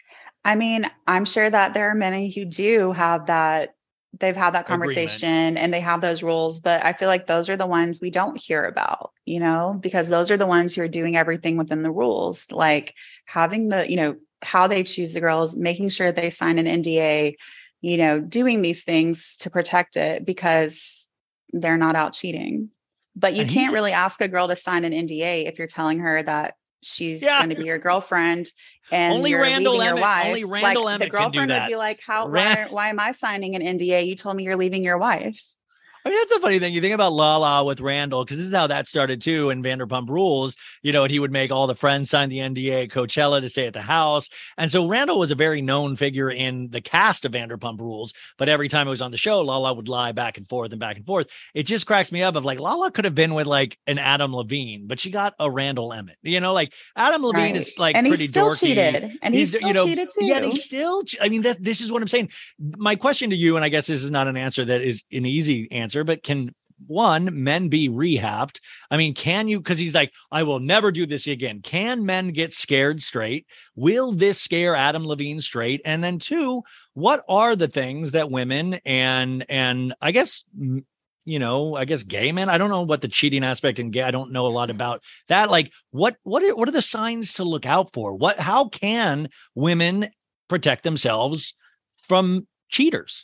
[SPEAKER 6] I mean, I'm sure that there are many who do have that. They've had that
[SPEAKER 4] Agreement.
[SPEAKER 6] conversation and they have those rules, but I feel like those are the ones we don't hear about, you know, because those are the ones who are doing everything within the rules, like having the, you know, how they choose the girls, making sure they sign an N D A, you know, doing these things to protect it because they're not out cheating. But you
[SPEAKER 4] And he's-
[SPEAKER 6] can't really ask a girl to sign an N D A if you're telling her that she's
[SPEAKER 4] Yeah.
[SPEAKER 6] going to be your girlfriend and
[SPEAKER 4] Only
[SPEAKER 6] you're
[SPEAKER 4] Randall
[SPEAKER 6] leaving your
[SPEAKER 4] Emmett-
[SPEAKER 6] wife.
[SPEAKER 4] only Randall
[SPEAKER 6] like,
[SPEAKER 4] Emmett
[SPEAKER 6] the
[SPEAKER 4] can do
[SPEAKER 6] girlfriend
[SPEAKER 4] that.
[SPEAKER 6] would be like, "How?
[SPEAKER 4] Ran-
[SPEAKER 6] why, why am I signing an N D A? You told me you're leaving your wife."
[SPEAKER 4] I mean, that's a funny thing. You think about Lala with Randall, because this is how that started too in Vanderpump Rules, you know, and he would make all the friends sign the N D A at Coachella to stay at the house. And so Randall was a very known figure in the cast of Vanderpump Rules. But every time it was on the show, Lala would lie back and forth and back and forth. It just cracks me up of like, Lala could have been with like an Adam Levine, but she got a Randall Emmett. You know, like Adam Levine
[SPEAKER 6] Right.
[SPEAKER 4] is like
[SPEAKER 6] and
[SPEAKER 4] pretty
[SPEAKER 6] he still
[SPEAKER 4] dorky.
[SPEAKER 6] cheated, and he's,
[SPEAKER 4] He's,
[SPEAKER 6] still
[SPEAKER 4] you know,
[SPEAKER 6] cheated too.
[SPEAKER 4] Yeah, he's still, I mean, that this is what I'm saying. My question to you, and I guess this is not an answer that is an easy answer, but can one, men be rehabbed? I mean, can you, because he's like, I will never do this again. Can men get scared straight? Will this scare Adam Levine straight? And then two, what are the things that women and, and I guess m- you know, I guess gay men. I don't know what the cheating aspect in gay. I don't know a lot about that. Like, what what are, what are the signs to look out for? What how can women protect themselves from cheaters?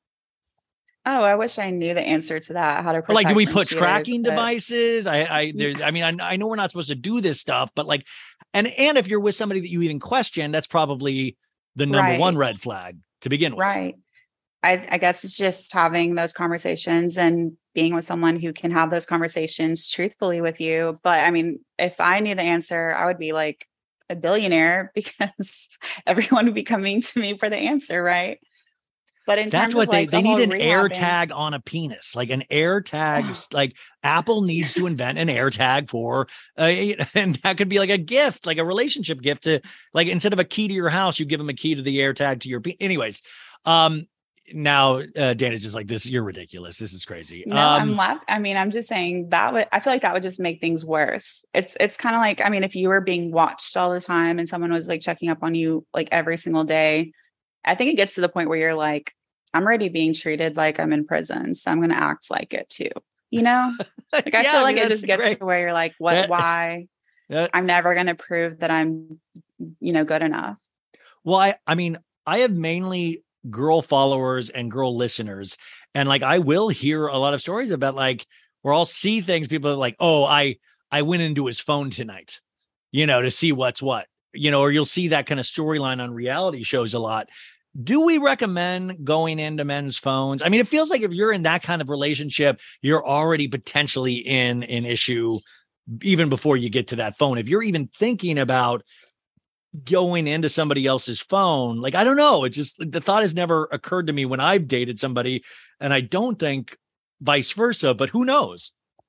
[SPEAKER 6] Oh, I wish I knew the answer to that. How to protect
[SPEAKER 4] Or like, do we
[SPEAKER 6] from
[SPEAKER 4] put
[SPEAKER 6] cheaters,
[SPEAKER 4] tracking
[SPEAKER 6] but-
[SPEAKER 4] devices? I I there, I mean, I, I know we're not supposed to do this stuff, but like, and and if you're with somebody that you even question, that's probably the number
[SPEAKER 6] Right.
[SPEAKER 4] one red flag to begin with.
[SPEAKER 6] Right. I, I guess it's just having those conversations and being with someone who can have those conversations truthfully with you. But I mean, if I knew the answer, I would be like a billionaire because everyone would be coming to me for the answer, right? But in
[SPEAKER 4] That's
[SPEAKER 6] terms
[SPEAKER 4] what
[SPEAKER 6] of
[SPEAKER 4] they
[SPEAKER 6] like
[SPEAKER 4] they
[SPEAKER 6] the
[SPEAKER 4] need
[SPEAKER 6] whole
[SPEAKER 4] an air
[SPEAKER 6] rehabbing-
[SPEAKER 4] tag on a penis, like an air tag. Like Apple needs to invent an air tag for, uh, and that could be like a gift, like a relationship gift to, like, instead of a key to your house, you give them a key to the air tag to your. Pe- Anyways, um, now uh, Dan is just like, this. You're ridiculous. This is crazy.
[SPEAKER 6] No,
[SPEAKER 4] um,
[SPEAKER 6] I'm laughing. I mean, I'm just saying that would, I feel like that would just make things worse. It's, it's kind of like, I mean, if you were being watched all the time and someone was like checking up on you like every single day, I think it gets to the point where you're like, I'm already being treated like I'm in prison, so I'm going to act like it too. You know, like I
[SPEAKER 4] yeah,
[SPEAKER 6] feel
[SPEAKER 4] I
[SPEAKER 6] like
[SPEAKER 4] mean,
[SPEAKER 6] it
[SPEAKER 4] that's
[SPEAKER 6] just gets
[SPEAKER 4] great.
[SPEAKER 6] to where you're like, what,
[SPEAKER 4] That-
[SPEAKER 6] why?
[SPEAKER 4] that-
[SPEAKER 6] I'm never going to prove that I'm, you know, good enough.
[SPEAKER 4] Well, I, I mean, I have mainly girl followers and girl listeners. And like, I will hear a lot of stories about like, where I'll see things, people are like, oh, I, I went into his phone tonight, you know, to see what's what, you know, or you'll see that kind of storyline on reality shows a lot. Do we recommend going into men's phones? I mean, it feels like if you're in that kind of relationship, you're already potentially in an issue even before you get to that phone. If you're even thinking about going into somebody else's phone, like, I don't know, it just, the thought has never occurred to me when I've dated somebody, and I don't think vice versa, but who knows?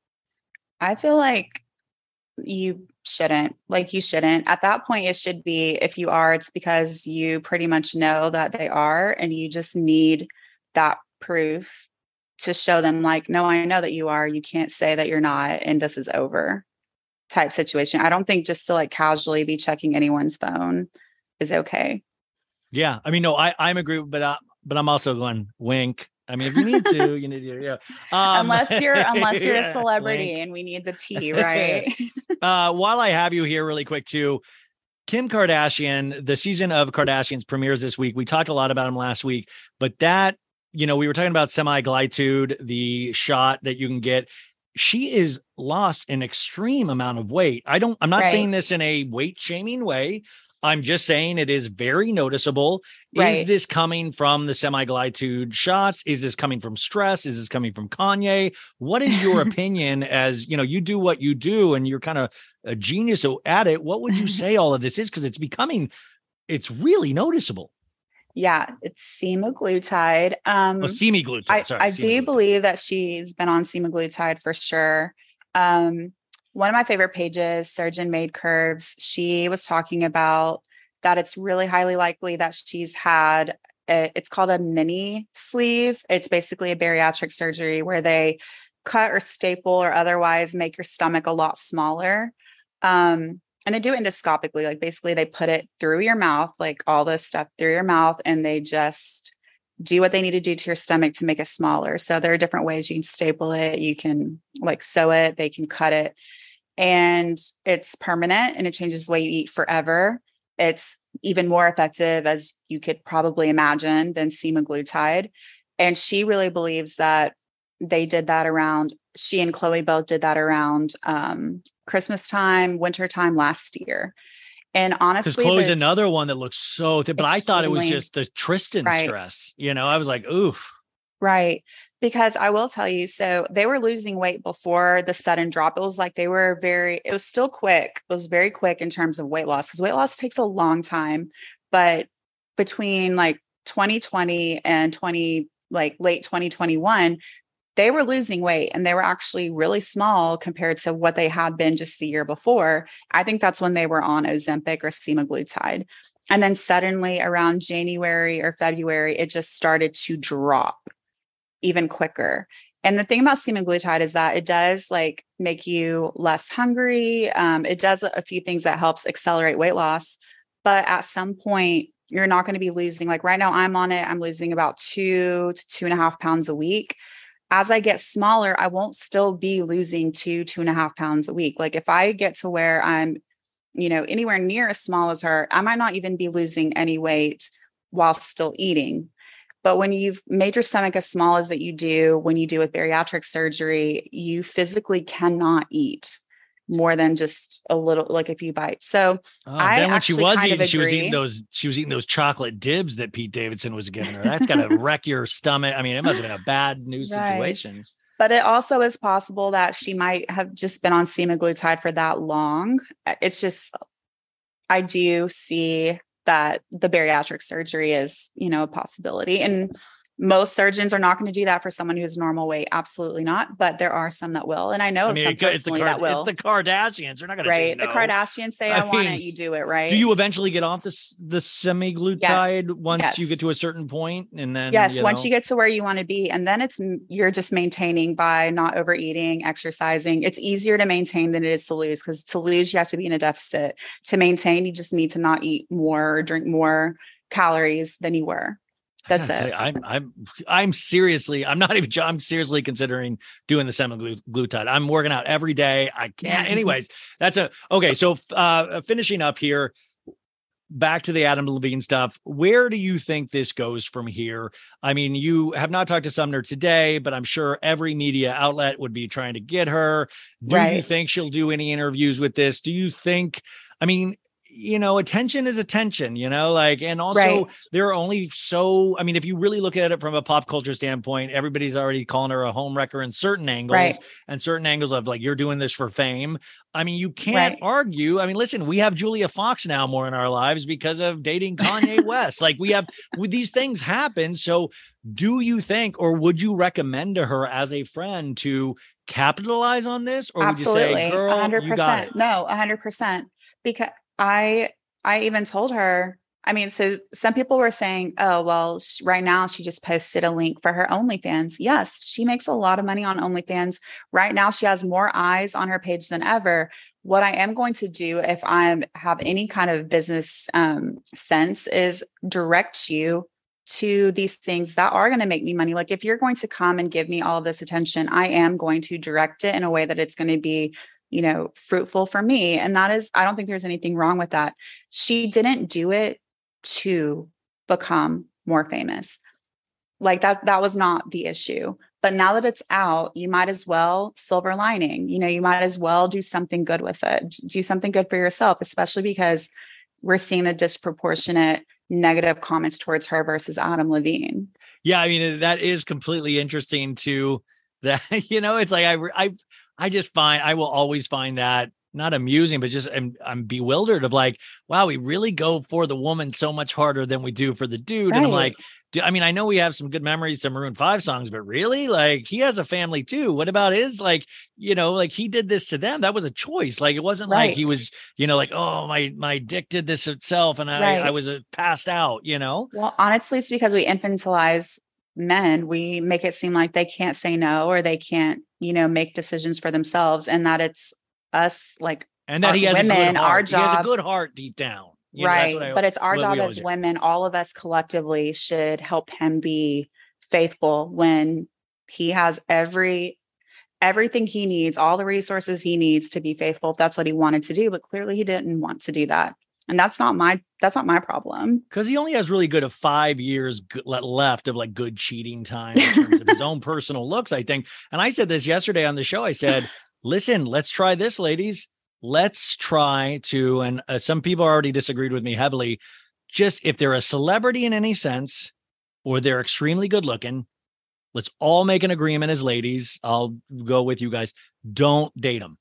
[SPEAKER 6] I feel like you shouldn't, like you shouldn't. At that point, it should be, if you are, it's because you pretty much know that they are, and you just need that proof to show them like, no, I know that you are. You can't say that you're not, and this is over type situation. I don't think just to like casually be checking anyone's phone is okay.
[SPEAKER 4] Yeah. I mean, no, I, I'm agree, but, uh, but I'm also going wink. I mean, if you need to, you need to, yeah. Um,
[SPEAKER 6] unless you're, unless you're
[SPEAKER 4] yeah,
[SPEAKER 6] a celebrity
[SPEAKER 4] wink.
[SPEAKER 6] and we need the tea, right?
[SPEAKER 4] Uh, while I have you here really quick too, Kim Kardashian, the season of Kardashians premieres this week. We talked a lot about him last week, but that, you know, we were talking about semi-glitude, the shot that you can get. She is lost an extreme amount of weight. I don't, I'm not
[SPEAKER 6] Right.
[SPEAKER 4] saying this in a weight shaming way. I'm just saying it is very noticeable. Is
[SPEAKER 6] Right.
[SPEAKER 4] this coming from the semi-glitude shots? Is this coming from stress? Is this coming from Kanye? What is your opinion as, you know, you do what you do and you're kind of a genius at it. What would you say all of this is? Because it's becoming, it's really noticeable.
[SPEAKER 6] Yeah, it's semaglutide. Um,
[SPEAKER 4] Oh, semaglutide.
[SPEAKER 6] I,
[SPEAKER 4] Sorry,
[SPEAKER 6] I do
[SPEAKER 4] semaglutide.
[SPEAKER 6] believe that she's been on semaglutide for sure. Um, one of my favorite pages, Surgeon Made Curves, she was talking about that it's really highly likely that she's had, a, it's called a mini sleeve. It's basically a bariatric surgery where they cut or staple or otherwise make your stomach a lot smaller. Um, and they do it endoscopically, like basically they put it through your mouth, like all this stuff through your mouth, and they just do what they need to do to your stomach to make it smaller. So there are different ways you can staple it. You can like sew it, they can cut it, and it's permanent and it changes the way you eat forever. It's even more effective, as you could probably imagine, than semaglutide. And she really believes that they did that around, she and Chloe both did that around um, Christmas time, winter time last year. And
[SPEAKER 4] Because
[SPEAKER 6] honestly,
[SPEAKER 4] Chloe's
[SPEAKER 6] the-
[SPEAKER 4] another one that looks so thick, but I thought it was
[SPEAKER 6] Extremely.
[SPEAKER 4] just the Tristan
[SPEAKER 6] Right.
[SPEAKER 4] stress. You know, I was like, oof.
[SPEAKER 6] right. Because I will tell you, so they were losing weight before the sudden drop. It was like they were very, it was still quick. It was very quick in terms of weight loss, because weight loss takes a long time. But between like twenty twenty and twenty, like late twenty twenty-one, they were losing weight and they were actually really small compared to what they had been just the year before. I think that's when they were on Ozempic or semaglutide. And then suddenly around January or February, it just started to drop even quicker. And the thing about semaglutide is that it does like make you less hungry. Um, it does a few things that helps accelerate weight loss. But at some point, you're not going to be losing, like right now I'm on it, I'm losing about two to two and a half pounds a week. as I get smaller, I won't still be losing two, two and a half pounds a week. Like if I get to where I'm, you know, anywhere near as small as her, I might not even be losing any weight while still eating. But when you've made your stomach as small as that you do, when you do with bariatric surgery, you physically cannot eat more than just a little, like a few bites. So
[SPEAKER 4] oh,
[SPEAKER 6] I
[SPEAKER 4] then when she was
[SPEAKER 6] kind
[SPEAKER 4] eating,
[SPEAKER 6] of
[SPEAKER 4] she was
[SPEAKER 6] agree.
[SPEAKER 4] eating those, she was eating those chocolate dibs that Pete Davidson was giving her. That's got to wreck your stomach. I mean, it must have been a bad news
[SPEAKER 6] Right.
[SPEAKER 4] situation.
[SPEAKER 6] But it also is possible that she might have just been on semaglutide for that long. It's just, I do see that the bariatric surgery is, you know, a possibility. And most surgeons are not going to do that for someone who's normal weight. Absolutely not. But there are some that will. And I know
[SPEAKER 4] I mean,
[SPEAKER 6] some
[SPEAKER 4] it- it's the,
[SPEAKER 6] personally
[SPEAKER 4] Car-
[SPEAKER 6] that will.
[SPEAKER 4] it's the Kardashians. They're not going to say
[SPEAKER 6] Right.
[SPEAKER 4] no.
[SPEAKER 6] The Kardashians say,
[SPEAKER 4] I
[SPEAKER 6] I, want
[SPEAKER 4] mean,
[SPEAKER 6] it. You do it. Right.
[SPEAKER 4] Do you eventually get off this the semaglutide once
[SPEAKER 6] Yes.
[SPEAKER 4] you get to a certain point, and then
[SPEAKER 6] Yes,
[SPEAKER 4] you
[SPEAKER 6] once
[SPEAKER 4] know,
[SPEAKER 6] you get to where you want to be, and then it's you're just maintaining by not overeating, exercising. It's easier to maintain than it is to lose, because to lose you have to be in a deficit. To maintain, you just need to not eat more or drink more calories than you were. That's
[SPEAKER 4] I gotta
[SPEAKER 6] it.
[SPEAKER 4] tell you, I'm I'm I'm seriously I'm not even I'm seriously considering doing the semaglutide. I'm working out every day. I can't. Anyways, that's a okay. So uh, finishing up here. Back to the Adam Levine stuff. Where do you think this goes from here? I mean, you have not talked to Sumner today, but I'm sure every media outlet would be trying to get her. Do
[SPEAKER 6] Right.
[SPEAKER 4] you think she'll do any interviews with this? Do you think, I mean, you know, attention is attention, you know, like, and also
[SPEAKER 6] Right.
[SPEAKER 4] there are only so, I mean, if you really look at it from a pop culture standpoint, everybody's already calling her a home wrecker in certain angles
[SPEAKER 6] Right.
[SPEAKER 4] and certain angles of like, you're doing this for fame. I mean, you can't
[SPEAKER 6] Right.
[SPEAKER 4] argue. I mean, listen, we have Julia Fox now more in our lives because of dating Kanye West. Like we have, with these things happen. So do you think, or would you recommend to her as a friend to capitalize on this? Or would you
[SPEAKER 6] Absolutely.
[SPEAKER 4] say, girl,
[SPEAKER 6] A hundred
[SPEAKER 4] you got it?
[SPEAKER 6] percent. No, a hundred percent. Because I, I even told her, I mean, so some people were saying, oh, well, sh- right now she just posted a link for her OnlyFans. Yes, she makes a lot of money on OnlyFans. Right now, she has more eyes on her page than ever. What I am going to do if I have any kind of business um, sense is direct you to these things that are going to make me money. Like if you're going to come and give me all of this attention, I am going to direct it in a way that it's going to be, you know, fruitful for me. And that is, I don't think there's anything wrong with that. She didn't do it to become more famous. Like that, that was not the issue. But now that it's out, you might as well silver lining, you know, you might as well do something good with it. Do something good for yourself, especially because we're seeing the disproportionate negative comments towards her versus Adam Levine.
[SPEAKER 4] Yeah. I mean, that is completely interesting to that, you know, it's like, I, I, I just find, I will always find that not amusing, but just I'm, I'm bewildered of like, wow, we really go for the woman so much harder than we do for the dude.
[SPEAKER 6] Right.
[SPEAKER 4] And I'm like, do, I mean, I know we have some good memories to Maroon five songs, but really, like, he has a family too. What about his, like, you know, like he did this to them. That was a choice. Like, it wasn't
[SPEAKER 6] Right.
[SPEAKER 4] like he was, you know, like, oh, my, my dick did this itself. And I,
[SPEAKER 6] Right.
[SPEAKER 4] I was uh, passed out, you know?
[SPEAKER 6] Well, honestly, it's because we infantilize men. We make it seem like they can't say no, or they can't, you know, make decisions for themselves, and that it's us, like,
[SPEAKER 4] And that
[SPEAKER 6] our
[SPEAKER 4] he has
[SPEAKER 6] women,
[SPEAKER 4] a good heart.
[SPEAKER 6] our
[SPEAKER 4] He has a
[SPEAKER 6] job,
[SPEAKER 4] good heart deep down. You know, that's
[SPEAKER 6] right?
[SPEAKER 4] what I-
[SPEAKER 6] But it's our
[SPEAKER 4] what
[SPEAKER 6] job
[SPEAKER 4] we always
[SPEAKER 6] as
[SPEAKER 4] hear.
[SPEAKER 6] women, all of us collectively should help him be faithful when he has every everything he needs, all the resources he needs to be faithful, if that's what he wanted to do. But clearly he didn't want to do that. And that's not my, that's not my problem.
[SPEAKER 4] Because he only has really good of five years g- le- left of like good cheating time in terms of his own personal looks, I think. And I said this yesterday on the show. I said, listen, let's try this, ladies. Let's try to, and uh, some people already disagreed with me heavily. Just if they're a celebrity in any sense, or they're extremely good looking, let's all make an agreement as ladies. I'll go with you guys. Don't date them.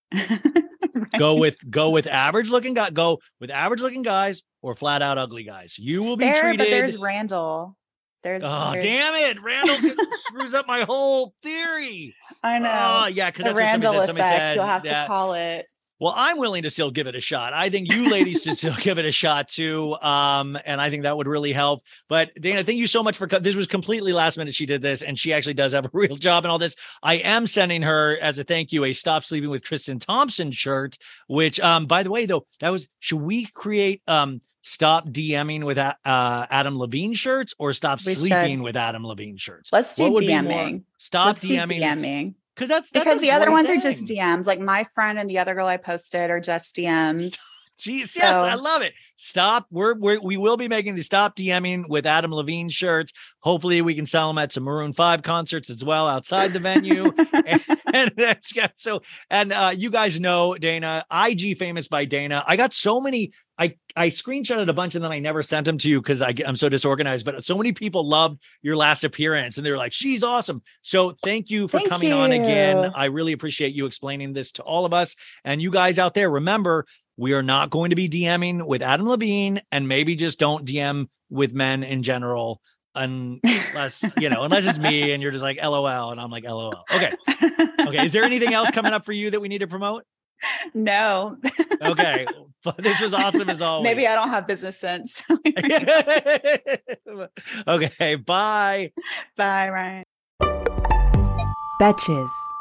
[SPEAKER 6] Right?
[SPEAKER 4] Go with go with average looking guy. Go with average looking guys or flat out ugly guys. You will be
[SPEAKER 6] There,
[SPEAKER 4] treated.
[SPEAKER 6] but there's Randall. There's,
[SPEAKER 4] Oh,
[SPEAKER 6] there's
[SPEAKER 4] damn it. Randall screws up my whole theory.
[SPEAKER 6] I know.
[SPEAKER 4] Oh, yeah, because
[SPEAKER 6] the
[SPEAKER 4] that's what somebody
[SPEAKER 6] Randall
[SPEAKER 4] said. Somebody
[SPEAKER 6] effect,
[SPEAKER 4] said
[SPEAKER 6] you'll have
[SPEAKER 4] that-
[SPEAKER 6] to call it.
[SPEAKER 4] Well, I'm willing to still give it a shot. I think you ladies should still give it a shot too. Um, and I think that would really help. But Dana, thank you so much for co- this was completely last minute. She did this, and she actually does have a real job in all this. I am sending her as a thank you a Stop Sleeping with Tristan Thompson shirt, which um, by the way, though, that was should we create um stop DMing with uh, Adam Levine shirts or stop
[SPEAKER 6] We
[SPEAKER 4] sleeping
[SPEAKER 6] should.
[SPEAKER 4] with Adam Levine shirts?
[SPEAKER 6] Let's do
[SPEAKER 4] What would be more-
[SPEAKER 6] DMing.
[SPEAKER 4] Stop
[SPEAKER 6] Let's do
[SPEAKER 4] DMing.
[SPEAKER 6] DMing.
[SPEAKER 4] Because that's, that's
[SPEAKER 6] Because
[SPEAKER 4] a
[SPEAKER 6] the other
[SPEAKER 4] great
[SPEAKER 6] ones
[SPEAKER 4] thing.
[SPEAKER 6] are just D Ms. Like my friend and the other girl I posted are just D Ms.
[SPEAKER 4] Jeez,
[SPEAKER 6] So-
[SPEAKER 4] yes, I love it. Stop. We're, we're we will be making the Stop DMing with Adam Levine shirts. Hopefully, we can sell them at some Maroon five concerts as well outside the venue. and, and that's yeah, so. And uh, you guys know Dana, I G famous by Dana. I got so many. I I screenshotted a bunch and then I never sent them to you because I'm so disorganized. But so many people loved your last appearance and they were like, "She's awesome." So thank you for
[SPEAKER 6] Thank
[SPEAKER 4] coming on again.
[SPEAKER 6] you.
[SPEAKER 4] I really appreciate you explaining this to all of us and you guys out there. Remember. We are not going to be DMing with Adam Levine and maybe just don't D M with men in general unless, you know, unless it's me and you're just like L O L and I'm like L O L. Okay. Okay. Is there anything else coming up for you that we need to promote?
[SPEAKER 6] No.
[SPEAKER 4] Okay. This was awesome as always.
[SPEAKER 6] Maybe I don't have business sense.
[SPEAKER 4] Okay. Bye.
[SPEAKER 6] Bye, Ryan.
[SPEAKER 7] Betches.